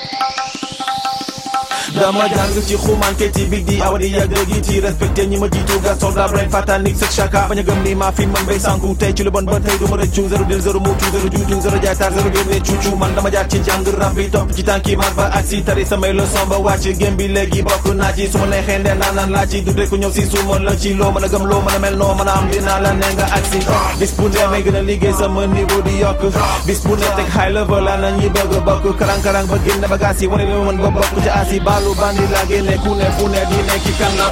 dama jàng ci xumante ci big di awadi yàgg gi ci respecté ñi ma jiitu gas soldat brain fatanique sek chaka bañ a gëm ni maa fi man bay sànku tey ci lu bon ba tey du ma rëccu zéro dil zéro muccu zéro juutu zéro jaaytaar zéro génne cuucu man dama jaar ci jàng rap bi topp ci tànki mar ba ak si tari samay leçon ba wàcc gém bi léegi bokk naa ci su ma neexee ndee naan laa ci du rek ñëw si su ma la ci loo mën a gëm loo mën a mel noo mën a am dinaa la ne nga ak si bis bu ne may gën a liggéey sama niveau di yokk bis bu ne teg high level la na ñi bëgg bokk karang-karang ba génne bagaas yi wane li ma mën ba bokk ci asi balu bandi la génne ku ne fu ne di nekk kan la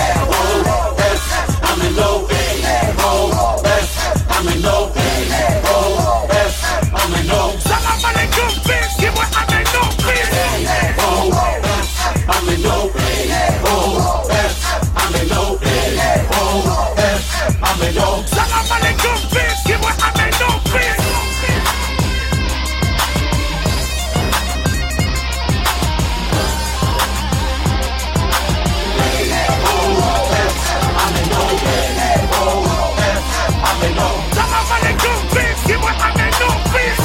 Salam alaikum, peace. Give what I may know, please. Hey, oh, I may know, hey, oh, I may know, hey, oh, I may know. Salam alaikum, peace. Give what I may know, please. Salam alaikum, peace. Give what I may know, please.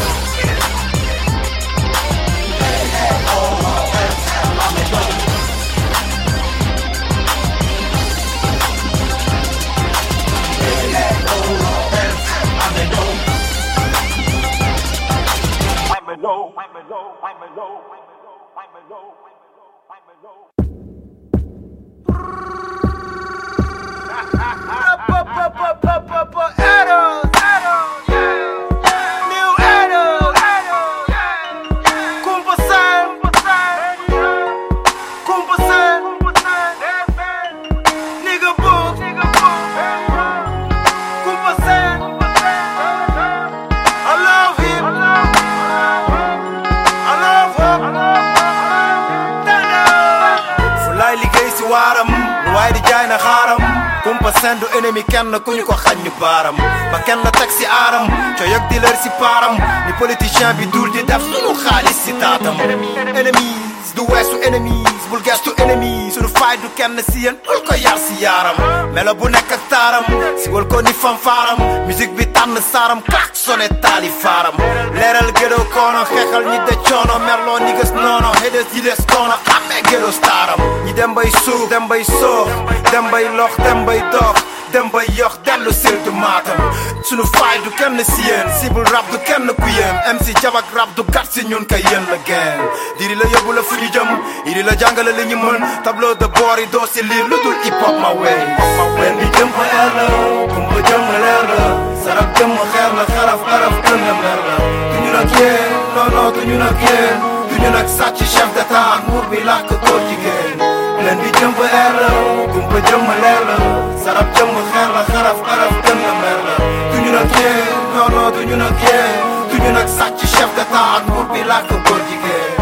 Sendu ennemi kenn ku ñu ko xañ ñu baaram ba kenn teg si aaram co yëg di lër si paaram ni politicien bi dul di def suñu xaalis si taatam enemies du weesu enemies bul gestu enemies suñu faay du kenn si yéen bul ko yar si yaaram melo bu nekk ak taaram si wal ko ni fanfaaram musique bi tànn saaram klak sone taali faaram leeral gédoo koono xeexal ñi de coono merloo ni gës noono xedes yi des koono amee gédoo staaram ñi dem bay suuf dem bay soox dem bay lox dem bay dox dem bay yox dellu sil du maatam sunu faay du kenn si yéen cible rap du kenn ku yéen MC jabak rap du gat si ñun kay yéen la geen diri la yóbbu la fu ñu jëm iri la jàngale li ñu mën tableau de bord yi doo si lire lu dul hip hop ma wey leen di jëm fa air la kumba jëm leer la sarab jëm xeer la xaraf xaraf gën la mer la du ñu nag yéen non non du ñu nag yéen du ñu nag sàcc chef d'état ak nguur bi làkk góor jigéen leen di jëm fa air la kumba jëm leer la sarab jëm xeer la xaraf xaraf gën la mer la du ñu nag yéen non non du ñu nag yéen du ñu nag sàcc chef d'état ak nguur bi làkk góor jigéen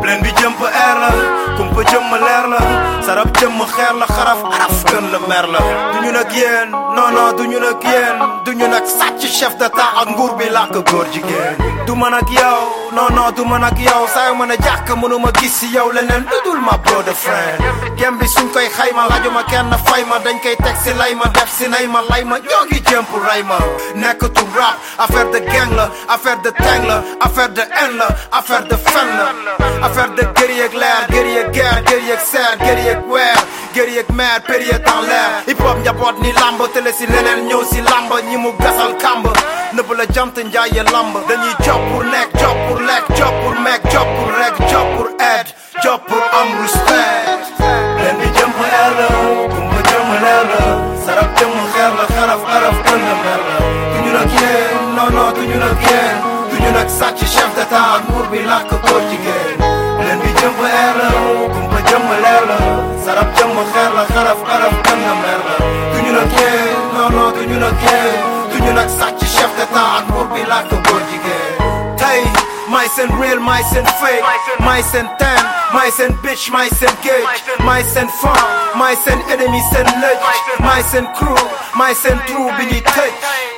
leen bi jëmp air la kumpa jëmm leer la sarab jëmm xeer la xaraf araf gën la mer la duñu nag yéen non non duñu nag yéen duñu nag sàcc chef d'état ak nguur bi làkk góor jigéen du man ak yow non non du man ak yow saa yu mën a jàkk mënuma gis si yow leneen lu dul ma brother friend gem bi suñ koy xayma laajuma kenn fay ma dañ koy teg si lay ma def si nay ma lay ma ñoo ngi jëmp ray ma nekkatu rap affaire de gang la affaire de teng la affaire de haine la affaire de fen la affaire de guerrier ak leer guerrier ak guerre guerrier ak seer guerrier ak weer guerrier ak mer période dans l'air hip hop njaboot ni lamb télé si leneen ñëw si lamb ñi mu gasal kamb nëbb la jant njaaye lamb dañuy job pour nekk job pour lekk job pour meek job pour rek job pour aide job pour am respect leen bi jëm leer la kumba jëm leer la sarab jëm xeer la xaraf araf gën la mer la duñu nag yéen non non duñu nag yéen duñu nag sàcc chef d'état ak nguur bi làkk góor jigéen leen bi jëm leer la kumba jëm leer la sarab jëm xeer la xaraf araf gën la mer la duñu nag yéen non non duñu nag yéen duñu nag sàcc chef d'état ak nguur bi làkk góor jigéen tey may seen real may seen fake may seen ten may seen bitch may seen gauge may seen fan may seen ennemi seen lëj may seen crew may seen trou bi ñuy tëj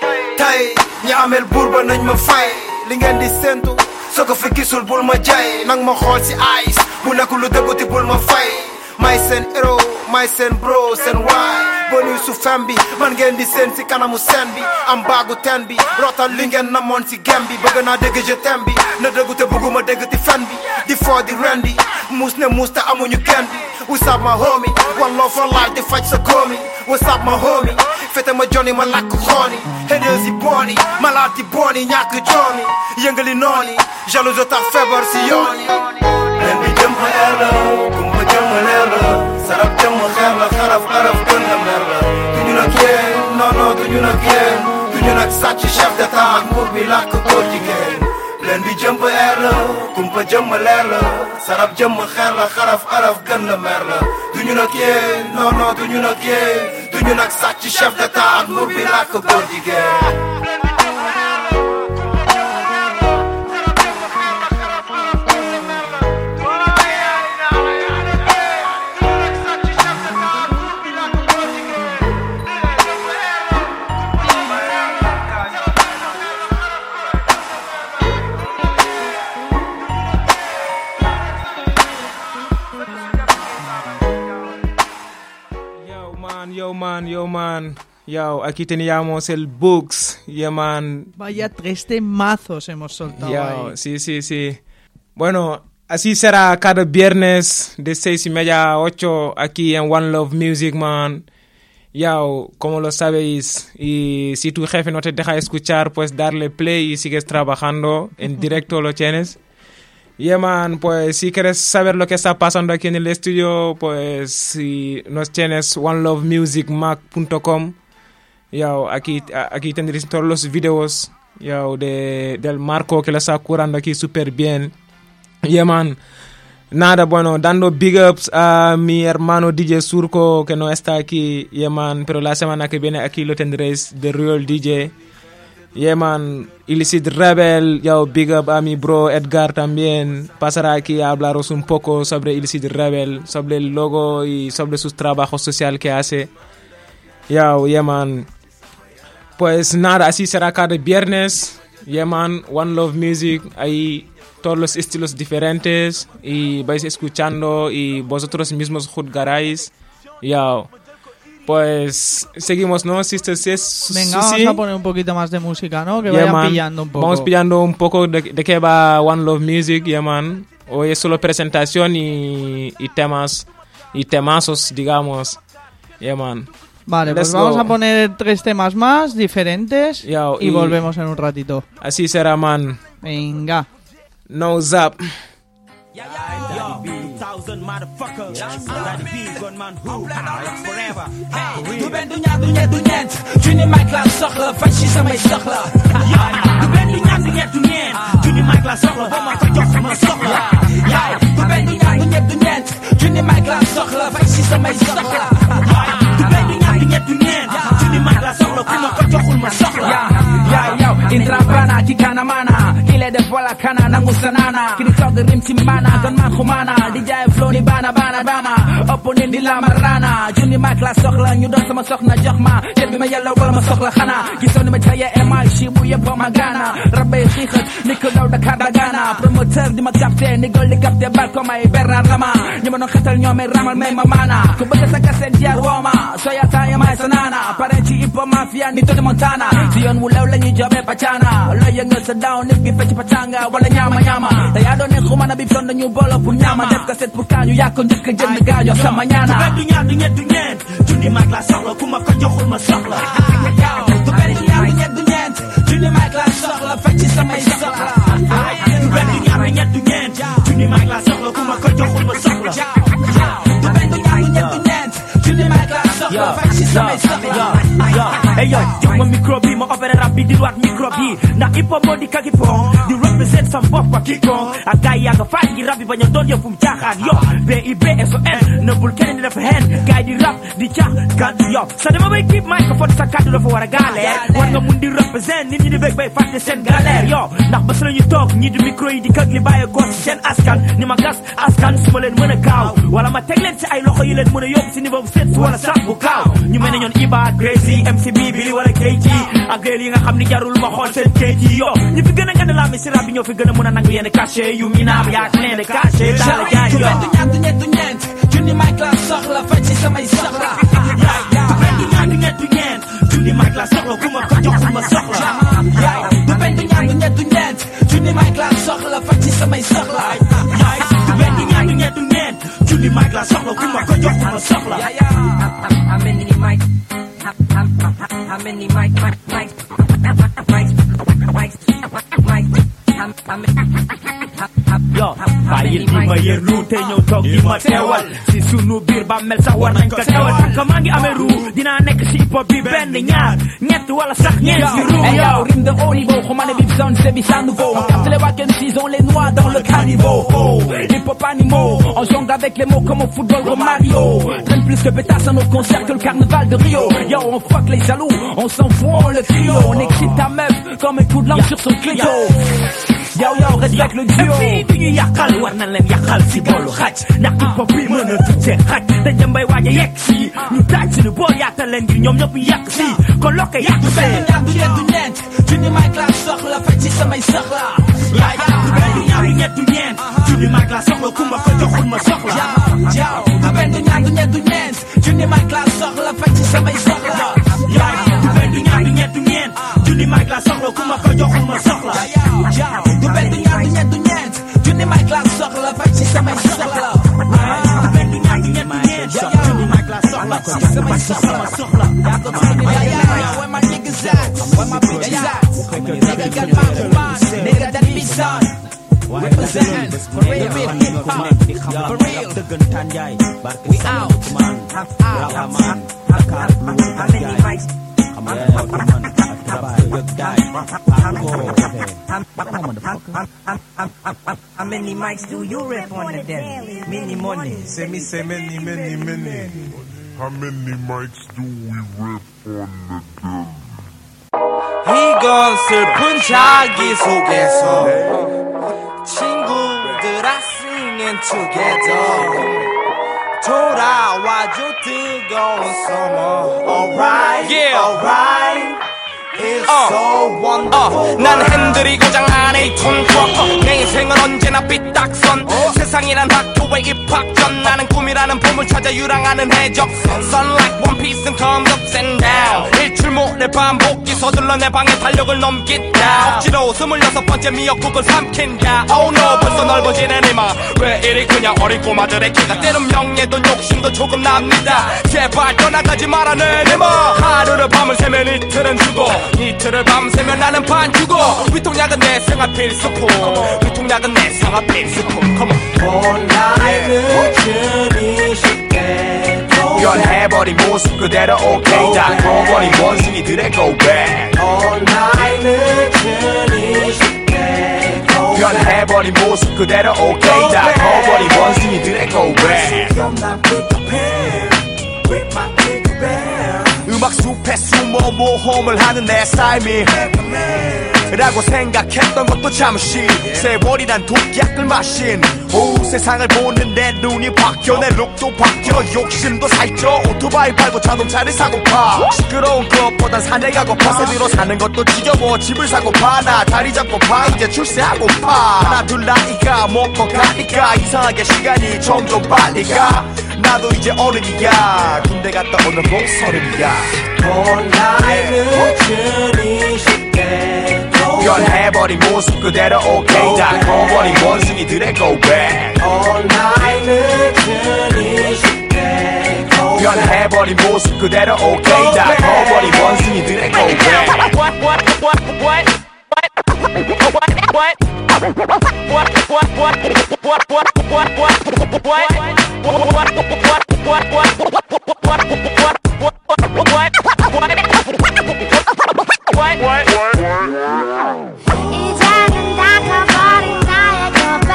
tey ñi amel buur ba nañ ma fay li ngeen di séntu soo ko fi gisul bul ma jay nang ma xool si ice bu nekkul lu dëgguti bul ma fay may seen héros may seen bro seen waay bonu su fem bi man ngeen di seen si kanamu seen bi am baagu ten bi rotal li ngeen namoon si gem bi bëgg naa dégg je t'aime bi na dëggu te bëgguma dégg ti fen bi di foo di rendi muus ne muus te amuñu kenn bi what's up my homie one love for life di faj sa góomi what's up my homie fete ma joni ma lakk xooni haters yi booni malade yi booni ñàkk jooni yëngali nooni jalouse ta feebar si yooni leen bi jëm leer la kumba jëm leer la sarab jëm xeer la xaraf araf gën la mer la duñu nag yéen non non duñu nag yéen duñu nag sàcc chef d'état ak nguur bi làkk góor jigéen leen bi jëm leer la kumba jëm leer la sarab jëm xeer la xaraf araf gën la mer la duñu nag yéen non non duñu nag yéen duñu nag sàcc chef d'état ak nguur bi làkk góor jigéen Yo man, yo, aquí teníamos el Books, yeah man. Vaya 3 temazos hemos soltado ahí. Sí. Bueno, así será cada viernes de 6:30 a 8 aquí en One Love Music, man. Yo, como lo sabéis, y si tu jefe no te deja escuchar, pues darle play y sigues trabajando, en directo lo tienes. Yeah, man, pues si quieres saber lo que está pasando aquí en el estudio, pues si nos tienes onelovemusicmac.com. Yo, aquí tendréis todos los videos del Marco que lo está curando aquí súper bien. Yeah, man. Nada, bueno, dando big ups a mi hermano DJ Surco que no está aquí, yeah, man, pero la semana que viene aquí lo tendréis, The Real DJ. Yeah, man, Illicit Rebel, yo, big up a mi bro Edgar también. Pasará aquí a hablaros un poco sobre Illicit Rebel, sobre el logo y sobre sus trabajos sociales que hace. Yo, yeah, man. Pues nada, así será cada viernes. Yeah, man, One Love Music, ahí todos los estilos diferentes y vais escuchando y vosotros mismos juzgaréis. Yo. Pues seguimos, ¿no? Venga, vamos a poner un poquito más de música, ¿no? Que vayan pillando un poco. Vamos pillando un poco de qué va One Love Music, yeah, man. Hoy es solo presentación y temas y temazos, digamos. Yeah, man. Vale, pues vamos a poner 3 temas más diferentes y volvemos en un ratito. Así será, man. Venga. Nose up. Motherfucker, gotta be good man who forever. Hey, du ben du ñent, junni mic la soxla, fay ci samay soxla. Du ben du ñent, junni mic la soxla, ba ma ko jox sama soxla. Du ben du ñent, junni mic la soxla, fay ci samay soxla. Du ben du ñent, junni mic la soxla, ku ma ko joxul ma soxla. Intrapana ci kanamana. le def wala kana nangu sanana kini togg rim ci mana gan man xumana di jaay flow ni bana bama opponent di la marana junni mic la soxla ñu doon sama soxna jox ma te bi ma yàlla wala ma soxla xana gisoo ni ma jaye emal ci bu yëpp ma gana rabay xixat ni ko daw Dakar Dagana promoteur di ma capté ni gol di capté bal ko may Bernard Lama ñu ma doon xetal ñoomay ramal may ma mana ko bëgg sa kaset jaar wooma so yaata ya may sanana pare ci hip hop mafia ni Tony Montana si yoon wu lew lañuy jobe pacana lo yëngal sa down nit bi fecc pacanga wala ñama te yaa doon ne xumana bi son dañu bolo pour ñama def kaset pour kañu yaa ko njëkk jënd gaaño sama ñaana du ñaar du ñett du ñeent junni mag la soxla ku ma ko joxul ma soxla du benn ñaar du ñett du ñeent junni mag la soxla fecc samay soxla du benn du ñaar du ñett du ñeent junni mag la soxla ku ma ko joxul ma soxla du benn du ñaar du ñett du ñeent junni mag la soxla fecc samay soxla hey yo jox ma micro bi ma opéré rap bi di waat micro bi ndax hip hop moo di kakipon di represent sam bopp ak kikon ak gars yi yàgg faaj gi rap bi bañ a doon yëfum caaxaan yo BIBSON nëbbul keneen di def hen gars yi di rap di caaxaan yo sa dama bay keep microphone sa kàddu dafa war a galère war nga mun di represent nit ñi di bég bay fàtte seen galère yo ndax bés lañu toog ñi di micro yi di kag li bàyyi ko ci seen askan ni ma gas askan su ma leen mën a gaaw wala ma teg leen ci ay loxo yi leen mën a yóbbu si niveau bu set wala sax bu gaaw ñu mel ne ñoon Iba Crazy MCB Billy wala KG ak réel yi nga xam ni jarul ma xool seen kayit yi yo ñu fi gën a ngand laa mi si rap bi ñoo fi gën a mën a nangu yenn cachet yu minaab yaak leen de cachet daala jaay yo du ñaar du ñett du ñeent junni mic la soxla fecc ci samay soxla du benn du ñaar du ñett du ñeent junni mic la soxla ku ma ko jox ma soxla du benn du ñaar du ñett du ñeent junni mic la soxla fecc ci samay soxla du benn du ñaar du ñett du ñeent junni mic la soxla ku ma ko jox ma soxla how many mic how many mic yo bàyyil di ma yërlu te ñëw toog di ma teewal si sunu biir ba mel sax war nañ ko teewal ka maa ngi amee ru dinaa nekk si hip hop bi benn ñaar ñett wala sax ñeent si ru yo rime de haut niveau xumane bi zone c'est bi sans nouveau on capte les vacancies on les noie dans le caniveau hip hop animaux on jongle avec les mots comme au football comme Mario traîne plus que pétasse à nos concerts que le carnaval de Rio yo on fuck les jaloux on s'en fout on le trio on excite ta meuf comme un coup de langue sur son clito yow respecte le duo fii du ñu yàqal war na leen yàqal si boolu xaj ndax hip hop bi mën a tuddee xaj dañ dem bay waaj a yegg si ñu taaj suñu bool yaatal leen ngir ñoom ñëpp yàq si kon lokk yàq see ñaar du ñett du ñeent junni mic la soxla fecc ci samay soxla du benn du ñaar du ñett du ñeent junni mic la soxla ku ma ko joxul ma soxla du benn du ñaar du ñett du ñeent junni mic la soxla fecc ci samay soxla du benn du ñaar du ñett du ñeent junni mic la soxla ku ma ko joxul ma soxla du benn du ñaar du ñett du ñeent junni mic la soxla fecc ci samay soxla du benn du ñaar du ñett du ñeent junni mic la soxla ku ma ko joxul ma soxla where my niggas at where my bitches at nigga got my mind nigga that be son represent for real hip hop for real we out how many mics how many mics do you rip on the daily? Many money. Say many. How many mics do we rip on the daily? 이건 슬픈 자기 속에서 친구들아 singing together 돌아와줘 뜨거운 summer alright alright It's so wonderful 난 핸들이 고장 안에 이 톤트럭 내 인생은 언제나 삐딱선 세상이란 학교의 입학 전 나는 꿈이라는 봄을 찾아 유랑하는 해적선 Sunlight one piece and comes ups and down 일출몰의 반복기 서둘러 내 방의 달력을 넘긴다 억지로 26번째 미역국을 삼킨다 Oh no 벌써 넓어지는 이마 왜 이리 그냥 어린 꼬마들의 키가 때론 명예도 욕심도 조금 납니다 제발 떠나가지 말아 내 이마 하루를 밤을 새면 이틀은 죽어 이틀을 밤새면 나는 반죽어 위통약은 내 생활 필수품 위통약은 내 생활 필수품 Come on 온라인은 주니 쉽게 변해버린 모습 그대로 오케이 다 커버린 원숭이들의 고백 온라인은 주니 쉽게 변해버린 모습 그대로 오케이 다 커버린 원숭이들의 고백 음악 숲에 숨어 모험을 하는 내 삶이 라고 생각했던 것도 잠시 세월이란 독약을 마신 오 세상을 보는 내 눈이 바뀌어 내 룩도 바뀌어 욕심도 살쪄 오토바이 팔고 자동차를 사고파 시끄러운 것보단 산에 가고파 새들어 사는 것도 지겨워 집을 사고파 나 자리 잡고파 이제 출세하고파 하나 둘 나이가 먹고 가니까 이상하게 시간이 점점 빨리 가 나도 이제 어른이야 군대 갔다 오는 목서른이야 온라인을 주니 쉽게 변해버린 모습 그대로 오케이 다 커버린 원숭이들의 고백 온라인을 주니 쉽게 변해버린 모습 그대로 오케이 다 커버린 원숭이들의 고백 이제는 다 커버린 나의 고백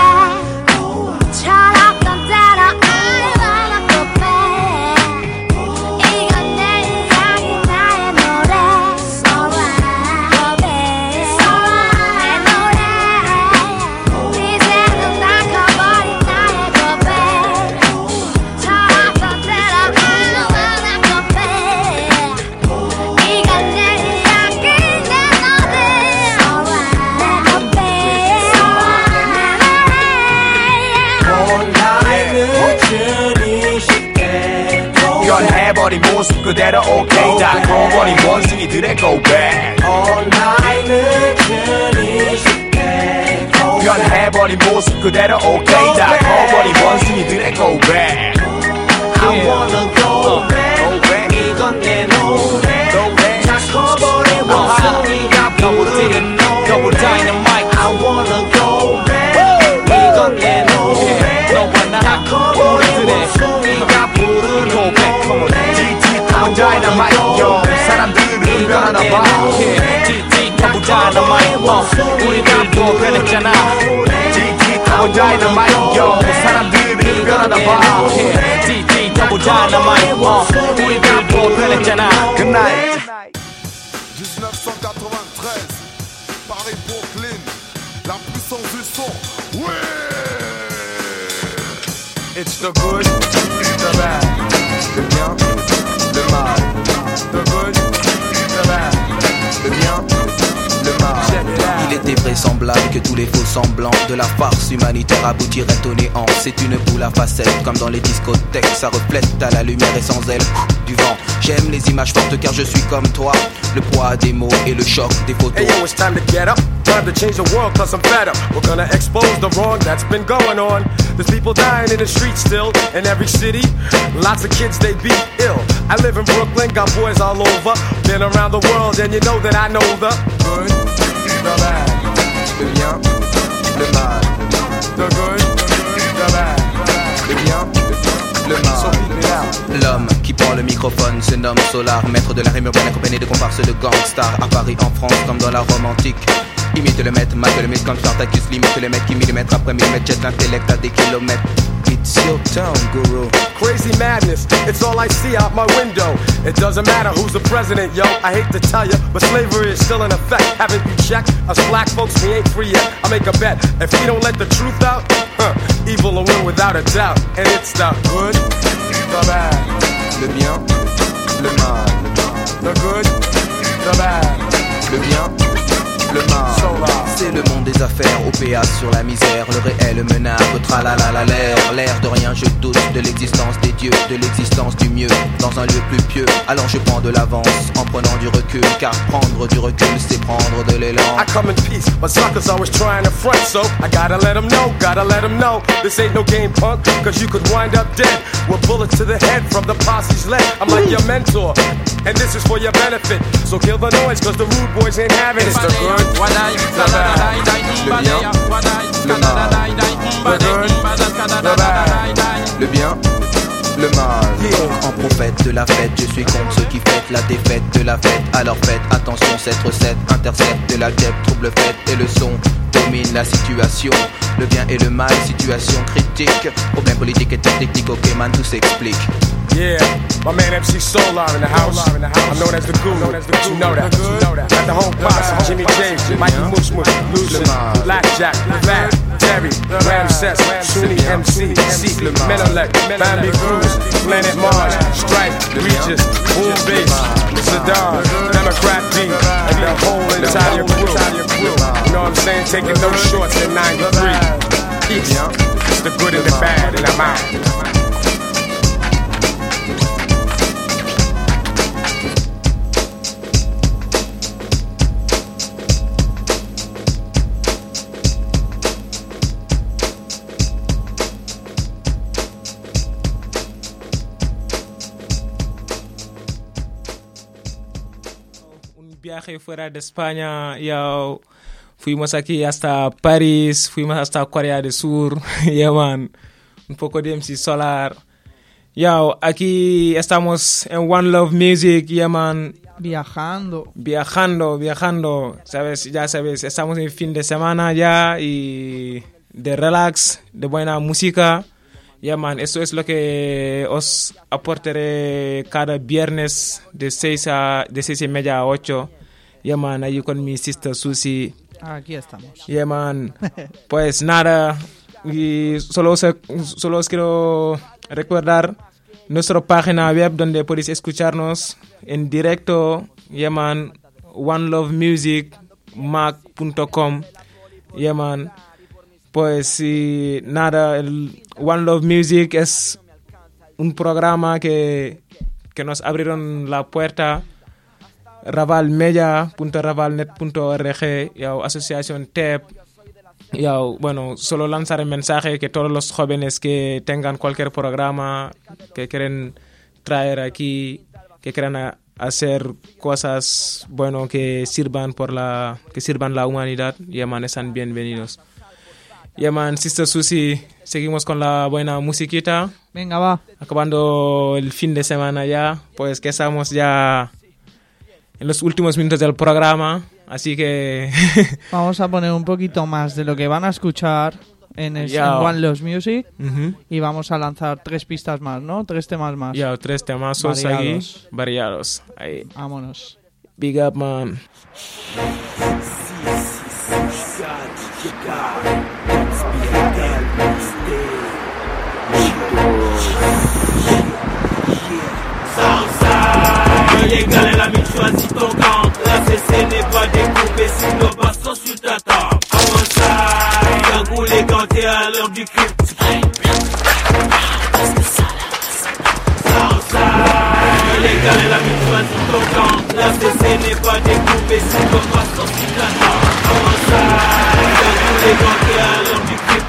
철없던 대로 I wanna go back 이건 내 이야기 나의 노래 Alright go back 내 노래 이제는 다 커버린 나의 고백 철없던 대로 I wanna go back 이건 내 이야기 변해버린 모습 그대로 오케이 다 커버린 원숭이들의 고백 온라인을 주니 쉽게 변해버린 모습 그대로 오케이 다 커버린 원숭이들의 고백 I wanna go back 이건 내 노래 다 커버린 원숭이가 부르는 노래 Double dynamite I wanna go back 이건 내 노래 다 커버린 원숭이가 부르는 노래 Double dynamite yo 사람들은 변하나 봐 Double dynamite 우리들도 변했잖아 Double dynamite yo 사람들은 변하나 봐 Double dynamite 우리들도 변했잖아 Good night 1993, Paris, Brooklyn, la puissance du son. Ouais! It's the good, the bad, le bien, le mal. The good, the bad, le bien, le mal. Il était vraisemblable que tous les faux semblants de la farce humanitaire aboutiraient au néant. C'est une boule à facettes comme dans les discothèques. Ça reflète à la lumière et sans elle du vent. J'aime les images fortes car je suis comme toi. Le poids des mots et le choc des photos. Hey yo, it's time to get up. Time to change the world cause I'm fed up. We're gonna expose the wrong that's been going on. There's people dying in the streets still. In every city, lots of kids they be ill. I live in Brooklyn, got boys all over. Been around the world and you know that I know the good, the bad, le bien, le mal. The good, the bad, le bien, le mal. L'homme qui prend le microphone se nomme Solar, maître de la rime urbaine accompagné de comparses de gangsters. À Paris, en France, comme dans la Rome antique. Imite le maître, mate le mythe comme Spartacus. Limite le mec qui millimètre après millimètre jette l'intellect à des kilomètres. It's your town, guru. Crazy madness, it's all I see out my window. It doesn't matter who's the president, yo. I hate to tell you, but slavery is still in effect. Haven't you checked? Us black folks, we ain't free yet. I make a bet, if we don't let the truth out, evil will win without a doubt. And it's the good, the bad, le bien, le mal. The good, the bad, le bien, le mal. C'est le monde des affaires, OPA sur la misère. Le réel menace, tralala l'air de rien, je doute de l'existence des dieux, de l'existence du mieux dans un lieu plus pieux. Alors je prends de l'avance en prenant du recul, car prendre du recul c'est prendre de l'élan. I come in peace, but suckers always trying to front, so I gotta let them know, this ain't no game, punk, cause you could wind up dead with bullets to the head from the posse's leg. I'm like your mentor, and this is for your benefit, so kill the noise cause the rude boys ain't having it. It's the good, the bad, le bien, le mal. The good, the bad, le bien, le mal. En prophète de la fête, je suis contre ceux qui fêtent la défaite de la fête. Alors faites attention, cette recette intercepte de l'algèbre, trouble fête et le son de domine la situation. Le bien et le mal, situation critique. Problème politique et technique, ok man, tout s'explique. Yeah, my man MC Solar in the house. I'm known as the Guru. You know that. Got the whole posse: Jimmy James, Mikey Mush Mush, Lucian, Blackjack, Vlad, Terry, Ramses, Sunni MC, Seek, Menelec, Bambi Cruz, Planet Mars, Stripe, Regis, Boom Bass, Sadar, Democrat D, and the whole entire crew. You know what I'm saying? Taking no shorts in 93. Peace. It's the good and the bad, and I'm out. Viaje fuera de España, yo fuimos aquí hasta París, fuimos hasta Corea del Sur, yeah man, un poco de MC Solar. Yo, aquí estamos en One Love Music, yeah man. Viajando, sabes, ya sabes, estamos en fin de semana ya y de relax, de buena música. Yeah, man, eso es lo que os aportaré cada viernes de 6:30 a 8. Yeah, man, ahí con mi sister Susi. Aquí estamos. Yeah, man. Pues nada, y solo os quiero recordar nuestra página web donde podéis escucharnos en directo. Yeah, man, onelovemusicmac.com. Yeah, man. Pues sí, nada, el One Love Music es un programa que nos abrieron la puerta. ravalmedia.ravalnet.org, asociación TEP. Bueno, solo lanzar el mensaje que todos los jóvenes que tengan cualquier programa, que quieren traer aquí, que quieran hacer cosas, bueno, que sirvan la humanidad, man, están bienvenidos. Man, Sister Susi, seguimos con la buena musiquita. Venga, va. Acabando el fin de semana ya, pues que estamos ya en los últimos minutos del programa, así que vamos a poner un poquito más de lo que van a escuchar en One Love Music. Y vamos a lanzar 3 pistas más, ¿no? 3 temas más. 3 temazos variados. Ahí. Vámonos. Big up, man. Illégal et la mine choisit ton camp. La CC n'est pas découpée, sinon passons sur ta table. Outside, cagoulé quand t'es à l'heure du crime. Illégal et la mine choisit ton camp. La CC n'est pas découpée, sinon passons sur ta table. Outside, cagoulé quand t'es à l'heure du crime.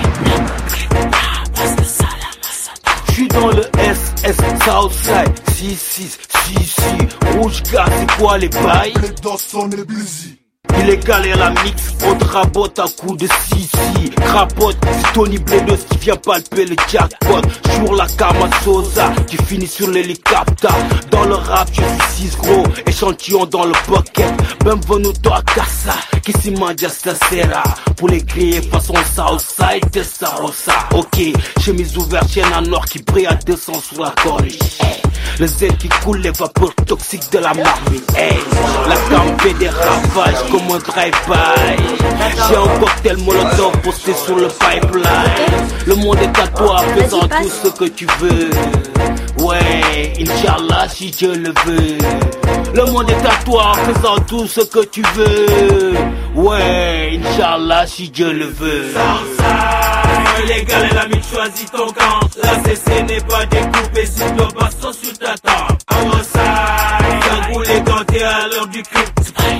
J'suis dans le SS Southside 6-6, rouge gars, c'est quoi les bails? Les dos sont les busy. Illégal et la mix, on te rabote à coups de sissi. Crapote, c'est Tony Bledos qui vient palper le jackpot. Jour la Kamasosa, qui finit sur l'hélicoptère. Dans le rap, je suis 6 gros, échantillon dans le pocket. Benvenuto a casa, qui s'y mangia stasera. Pour les griller façon Southside, Tessarossa. Ok, chemise ouverte, chaîne en or qui brille à 200 sur la corniche. Le Z qui coule les vapeurs toxiques de la marmite. Hey, la cam fait des ravages comme un drive-by. J'ai un cocktail molotov posté sur le pipeline. Le monde est à toi, faisant tout ce que tu veux. Ouais, Inch'Allah si Dieu le veut. Le monde est à toi, faisant tout ce que tu veux. Ouais, Inch'Allah si Dieu le veut. Illégal et la mine choisit ton camp. La CC n'est pas découpée, sinon passons sur ta table. Outside, cagoulé quand t'es à l'heure du crime.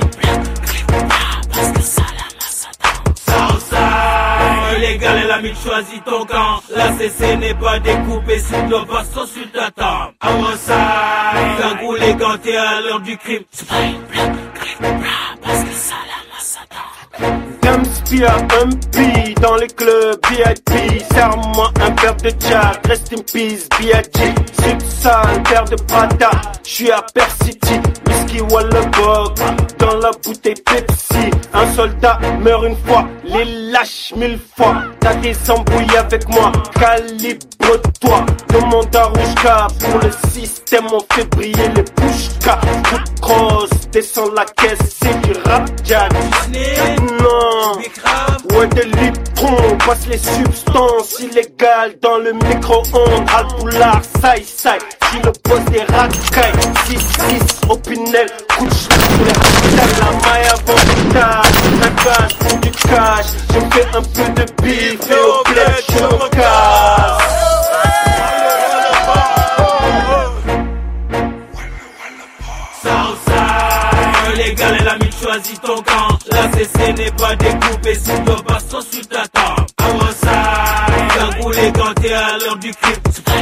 Southside, illégal et la mine choisit ton camp. La CC n'est pas découpée, sinon passons sur ta table. Outside, cagoulé quand t'es à l'heure du crime. Gamespier, un B dans les clubs VIP. Serre-moi un verre de Jack, rest in peace, B.I.G. Sud-Sal, paire de Prada, j'suis à Percity. Whisky Wallabog, dans la bouteille Pepsi. Un soldat meurt une fois, les lâches 1000 fois. T'as des embrouilles avec moi, calibre-toi. Demande à Rouchka, pour le système on fait briller les pushka. Coup de crosse, descend la caisse, c'est du rap jack. Non, ouais des litrons, passe les substances illégales dans le micro-ondes. Alpoulard, saï-saï, j'suis le boss des racailles. 6-6, Opinel, coup de ch'ti sur les racailles. La maille avant le tâche, un cash pour du cash. Je fais un peu de bif et au bled je me casse. Légal et l'ami choisis ton camp. La CC n'est pas découpée, si tu dois pas sur ta table. Outside, Kangou les gants, t'es à l'heure du clip.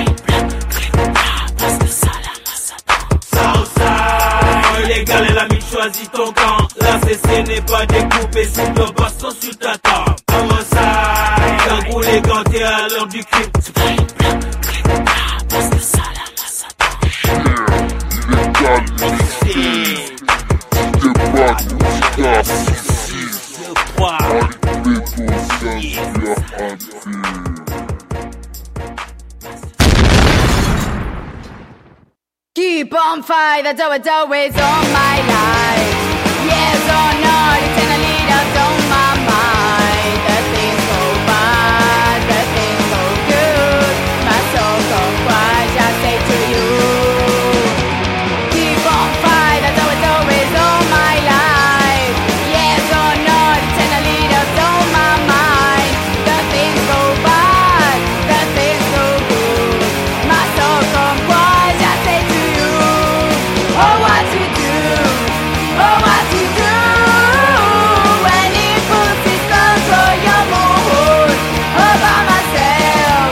Southside, légal et l'ami choisis ton camp. La CC n'est pas découpée, si tu dois pas sur ta table. Outside, Kangou les gants, t'es à l'heure du clip. Keep on fight, that's how it's always on my life. Yes or no, eternally that's on my mind. The things go bad, the things go good. My soul goes quiet, I say to you. Keep on fight, that's how it's always on my life. Yes or no, eternally that's on my mind. The things go bad, the things go good. My soul goes quiet, I say to you. Oh, what to do? Oh, what to do? When he puts his control your mood. All by myself,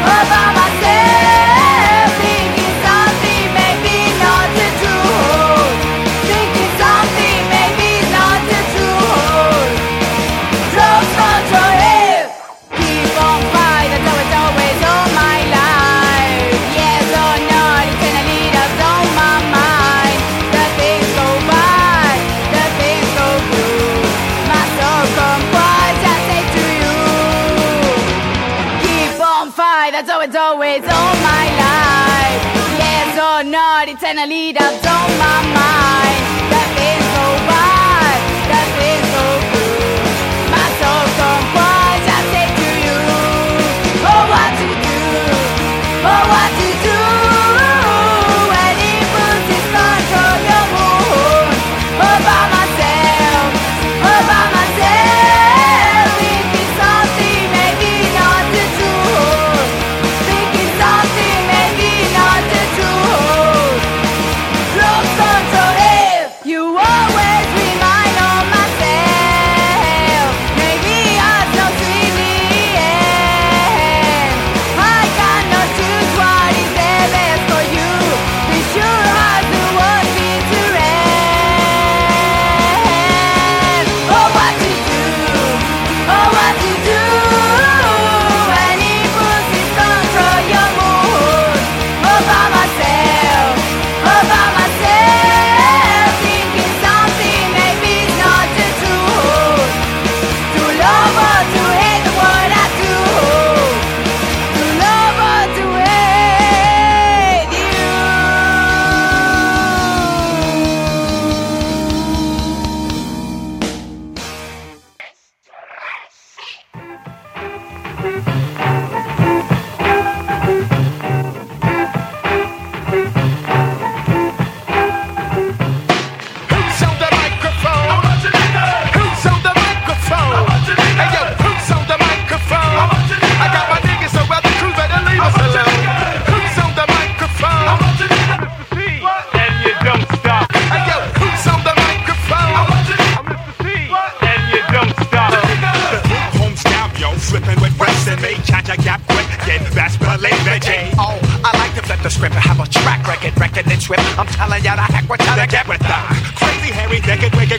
thinking something maybe not the truth. Thinking something maybe not the truth. Drugs control him. Keep on fight, that's how it's always on my life. Yes or no, eternally that's on my mind. The things go bad, the things go good. My soul come quiet, I say to you. Keep on fight, that's how it's always on my life. Yes or no, eternally that's on my mind. The things go bad, the things go good. My soul come quiet, I say to you. Oh, what to do? Oh, what to do? When he puts his control your mood. All by myself, thinking something maybe not the truth. Thinking something maybe not the truth. Drugs control him. You always remind of myself. Maybe I'm not really in. I cannot choose what is the best for you. Be sure I do what needs to end. Oh, what to do? Oh, what to do? When he puts his control your mood. All by myself, thinking something maybe not the truth. To love or to hate what I do. To love or to hate you. Who's on the microphone? Who's on the microphone? Hey yo, who's on the microphone? I got my niggas so well the crew better leave us alone. Who's on the microphone? And you don't stop. Hey yo, who's on the microphone? I'm Mr. P. And you don't stop. Home style, yo, flipping with breasts and me, catch a gap quick, get best believe it, G. Oh, I like to flip the script and have a track record, wrecking it swift. I'm telling ya the heck we're trying to get with the crazy, hairy, naked, wicked, crippled,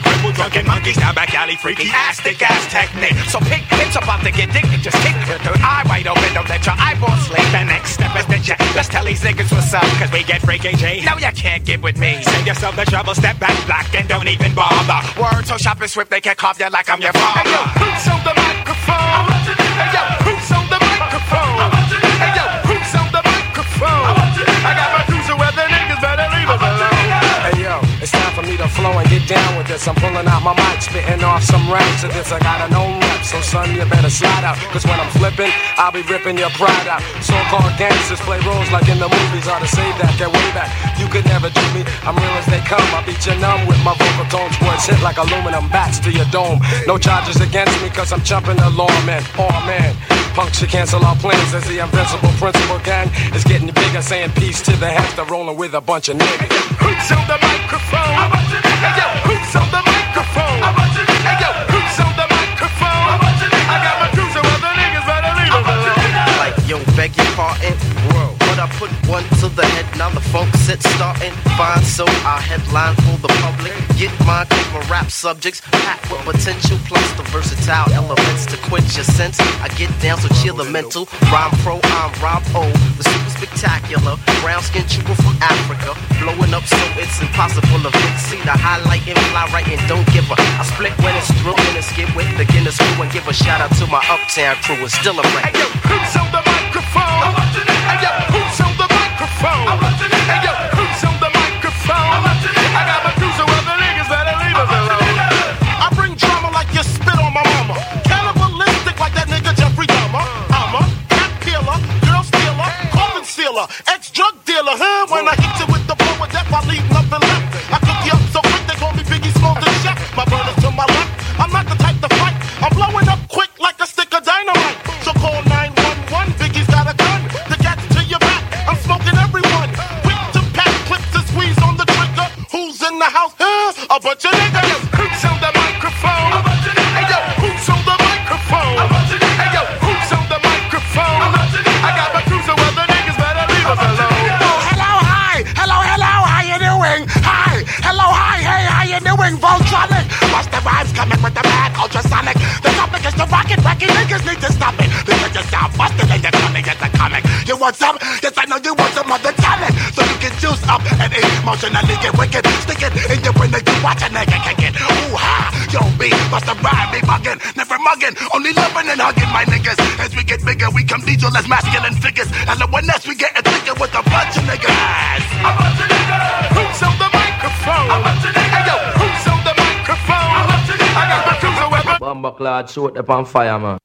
drunken monkeys down back alley, freaky ass, thick ass technique. So pink it's about to get dick, just keep your third eye wide open, don't let your eyeballs sleep. The next step is the jet. Let's tell these niggas what's up, cause we get freaky G. No, you can't get with me. Save yourself the trouble, step back black and don't even bother. Word so sharp and swift, they can carve you like I'm your father. Hey yo, who's on the microphone? Hey yo, who's on the microphone? Hey yo, who's on the microphone? I got my cruiser where the niggas better leave us alone. Hey yo, it's time for me to flow and get down with this. I'm pulling out my mic, spitting off some raps to this. I got a known rep, so son, you better slide out. Cause when I'm flipping, I'll be ripping your pride out. So-called gangsters play roles like in the movies. Ought to say that, get way back. You could never do me, I'm real as they come. I beat you numb with my vocal tones. Words hit like aluminum bats to your dome. No charges against me cause I'm jumping the law, man. Oh man, punks should cancel our plans as the invincible principal gang is getting bigger. Saying peace to the hamster, rolling with a bunch of niggas. Who's on the microphone? Hey yo, who's on the microphone? Hey yo, who's on the microphone? I got my cruiser where the niggas better leave us alone. Like yo, beg your pardon. Whoa. But I put one to the head, now the funk set starting. Fine, so I headline for the public. Get mine, take my rap subjects, packed with potential, plus the versatile elements to quench your sense. I get down, so chill the mental. Rhyme pro, I'm Rob O, the super spectacular. Brown skin trooper from Africa, blowing up so it's impossible to see the highlight and fly right and don't give a. I split when it's through and it's skip with the Guinness crew and give a shout out to my uptown crew. It's still a rap. Hey yo, who's on the microphone? Hey yo, who's on the microphone? Hey yo, who's on the microphone? I got my cruiser where the niggas better leave us alone. I bring drama like you spit on my mama. Cannibalistic like that nigga Jeffrey Dahmer. I'm a cat peeler, girl stealer, coffin stealer, ex-drug dealer. When I hit you with the blow of death, I leave nothing left. I cook you up so quick they call me Biggie Smalls the chef. My brother's to my left. I'm not the type to fight. I'm blowing up quick like a stick of dynamite. So call 911. Biggie's got a gun. The cat's to your back. I'm smoking everyone. Quick to pack clips to squeeze on the trigger. Who's in the house? A bunch of niggas. Who's on the microphone? Hey yo, who's on the microphone? Hey yo, who's on the microphone? I got my cruiser where the niggas better leave us alone. Hello, hi. Hello, how you doing? Hi. Hello, hi, hey, how you doing? Voltronic. What's the vibes coming with the bad ultrasonic? The topic is the rocket, wacky niggas need to stop it. Because you sound busted and you're coming at the comic. You want some? Yes, I know you want some other talent. So you can juice up and emotionally get wicked. Stick it in your brain that you watch a nigga kick it. Ooh, ha. Yo, B, bust a rhyme, be bugging. Never mugging, only loving and hugging my niggas. As we get bigger, we come diesel as masculine figures. And the one else we get thicker with a bunch of niggas. A bunch of niggas. Who's on the microphone? A bunch of niggas. Hey yo, who's on the microphone? A bunch of niggas. I got my cruiser weapon. Bomba clad, shoot up on fire, man.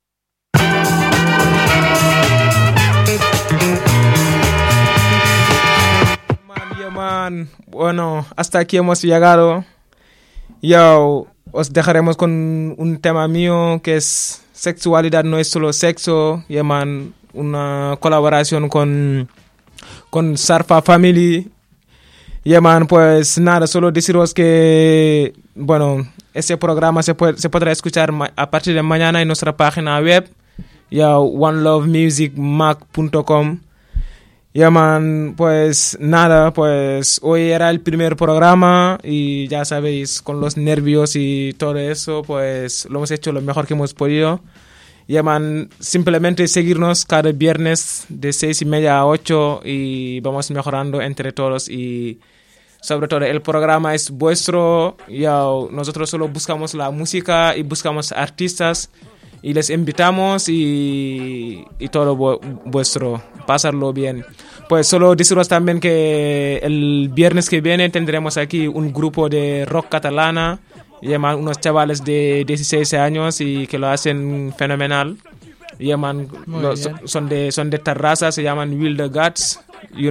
Man, bueno, hasta aquí hemos llegado. Yo os dejaremos con un tema mío que es sexualidad no es solo sexo. Yeah, man, una colaboración con Sarfa Family. Yeah, man, pues nada, solo deciros que, bueno, ese programa se podrá escuchar a partir de mañana en nuestra página web, onelovemusicmac.com. Yeah, man, pues nada, pues hoy era el primer programa y ya sabéis, con los nervios y todo eso, pues lo hemos hecho lo mejor que hemos podido. Yeah, man, simplemente seguirnos cada viernes de 6:30 a 8 y vamos mejorando entre todos y sobre todo el programa es vuestro. Nosotros solo buscamos la música y buscamos artistas y les invitamos y todo vuestro, pasarlo bien. Pues solo deciros también que el viernes que viene tendremos aquí un grupo de rock catalana, unos chavales de 16 años y que lo hacen fenomenal. Son de Terrassa, se llaman Wilder Guts,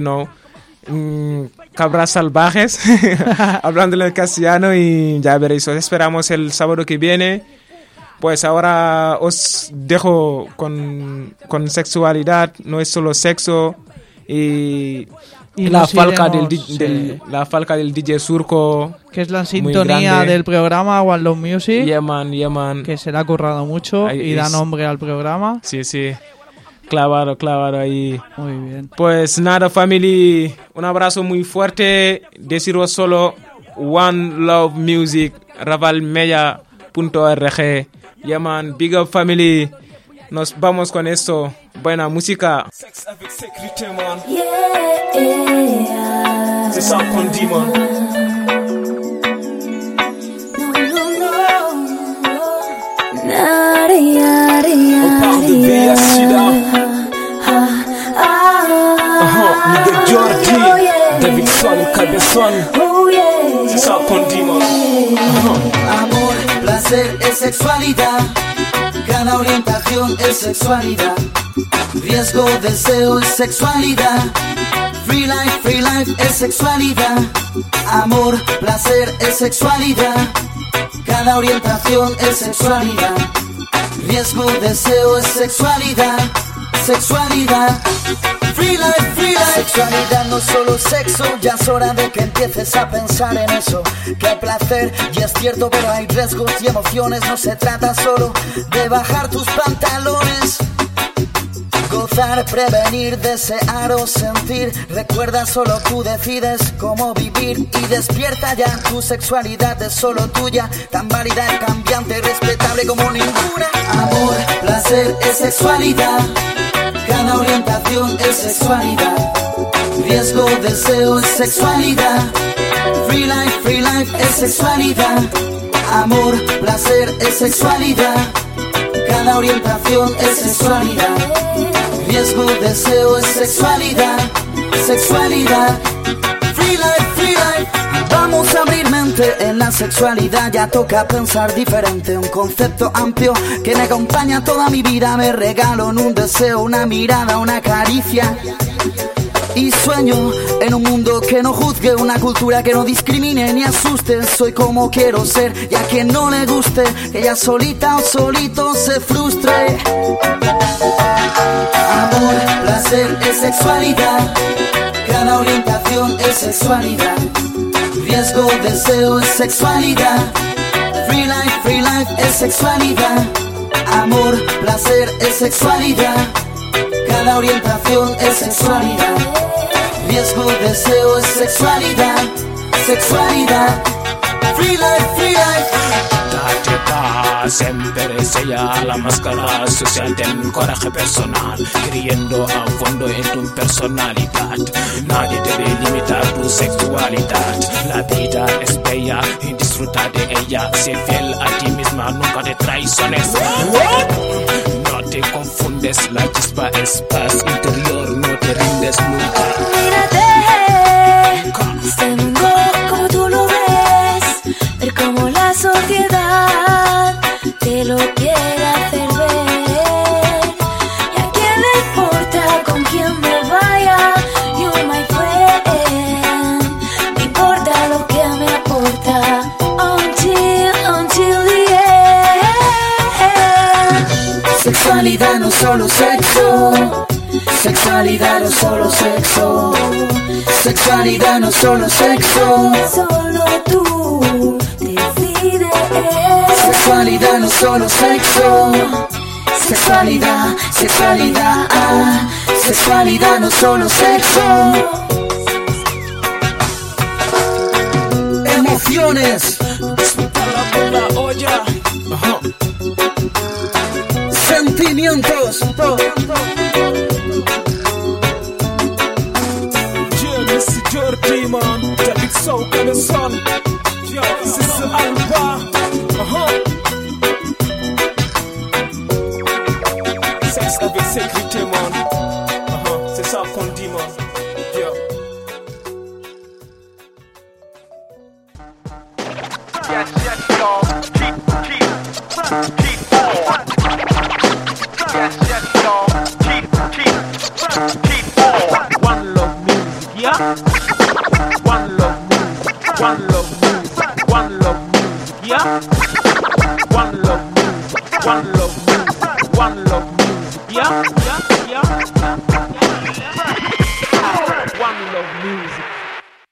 cabras salvajes, hablando en castellano, y ya veréis, os esperamos el sábado que viene. Pues ahora os dejo con sexualidad, no es solo sexo, y la falca la falca del DJ Surco, que es la sintonía del programa One Love Music. Yeah, man. Que se le ha currado mucho y da nombre al programa. Sí. Clavado ahí. Muy bien. Pues nada, family, un abrazo muy fuerte. Deciros solo One Love Music ravalmedia.org. Yeah, man, big up family. Nos vamos con esto. Buena música. Sexe avec sécurité, man. C'est ça qu'on dit, man. On parle de VIH-Sida. Miguel Jordi, Davidson, Cabezon. C'est ça qu'on dit, man. Amor, placer es sexualidad. Cada orientación es sexualidad. Riesgo, deseo es sexualidad. Free life es sexualidad. Amor, placer es sexualidad. Cada orientación es sexualidad. Riesgo, deseo es sexualidad. Sexualidad. Free life. Sexualidad no solo sexo, ya es hora de que empieces a pensar en eso. Que hay placer y es cierto, pero hay riesgos y emociones. No se trata solo de bajar tus pantalones. Gozar, prevenir, desear o sentir. Recuerda, solo tú decides cómo vivir. Y despierta ya, tu sexualidad es solo tuya. Tan válida, cambiante, respetable como ninguna. Amor, placer es sexualidad. Cada orientación es sexualidad. Riesgo, deseo es sexualidad. Free life es sexualidad. Amor, placer es sexualidad. Cada orientación es sexualidad. Riesgo, deseo es sexualidad. Sexualidad. Free life. Vamos a abrir mente en la sexualidad. Ya toca pensar diferente. Un concepto amplio que me acompaña toda mi vida. Me regalo en un deseo, una mirada, una caricia. Y sueño en un mundo que no juzgue, una cultura que no discrimine ni asuste. Soy como quiero ser, y a quien no le guste, que ella solita o solito se frustre. Amor, placer es sexualidad. Cada orientación es sexualidad. Riesgo, deseo es sexualidad. Free life es sexualidad. Amor, placer es sexualidad. Cada orientación es sexualidad. Riesgo, deseo es sexualidad. Sexualidad. Free life. Siempre sella la máscara social del coraje personal, creyendo a fondo en tu personalidad. Nadie debe limitar tu sexualidad. La vida es bella y disfruta de ella. Sé fiel a ti misma, nunca te traiciones. No te confundes, la chispa es paz interior, no te rindes nunca. Mírate, este mundo como tú lo ves, ver cómo la sociedad te lo quiere hacer ver. ¿Y a quién le importa con quién me vaya? You my friend, me importa lo que me aporta. Until the end. Sexualidad no solo sexo. Sexualidad no solo sexo. Sexualidad no solo sexo. Solo tú decides. Sexualidad no solo sexo. Sexualidad. Sexualidad no solo sexo. Emociones. La olla. Sentimientos. Mr. Jordi, man. Davidson, Cabezon. Yo, c'est Alba. Sexe avec sécurité, man. C'est ça qu'on dit, man. Yo. Yes, y'all. Keep on. Yes, y'all. Keep on. One love music, yeah. One love music, one love music, one love music, yeah. One love music, one love music, one love music, yeah.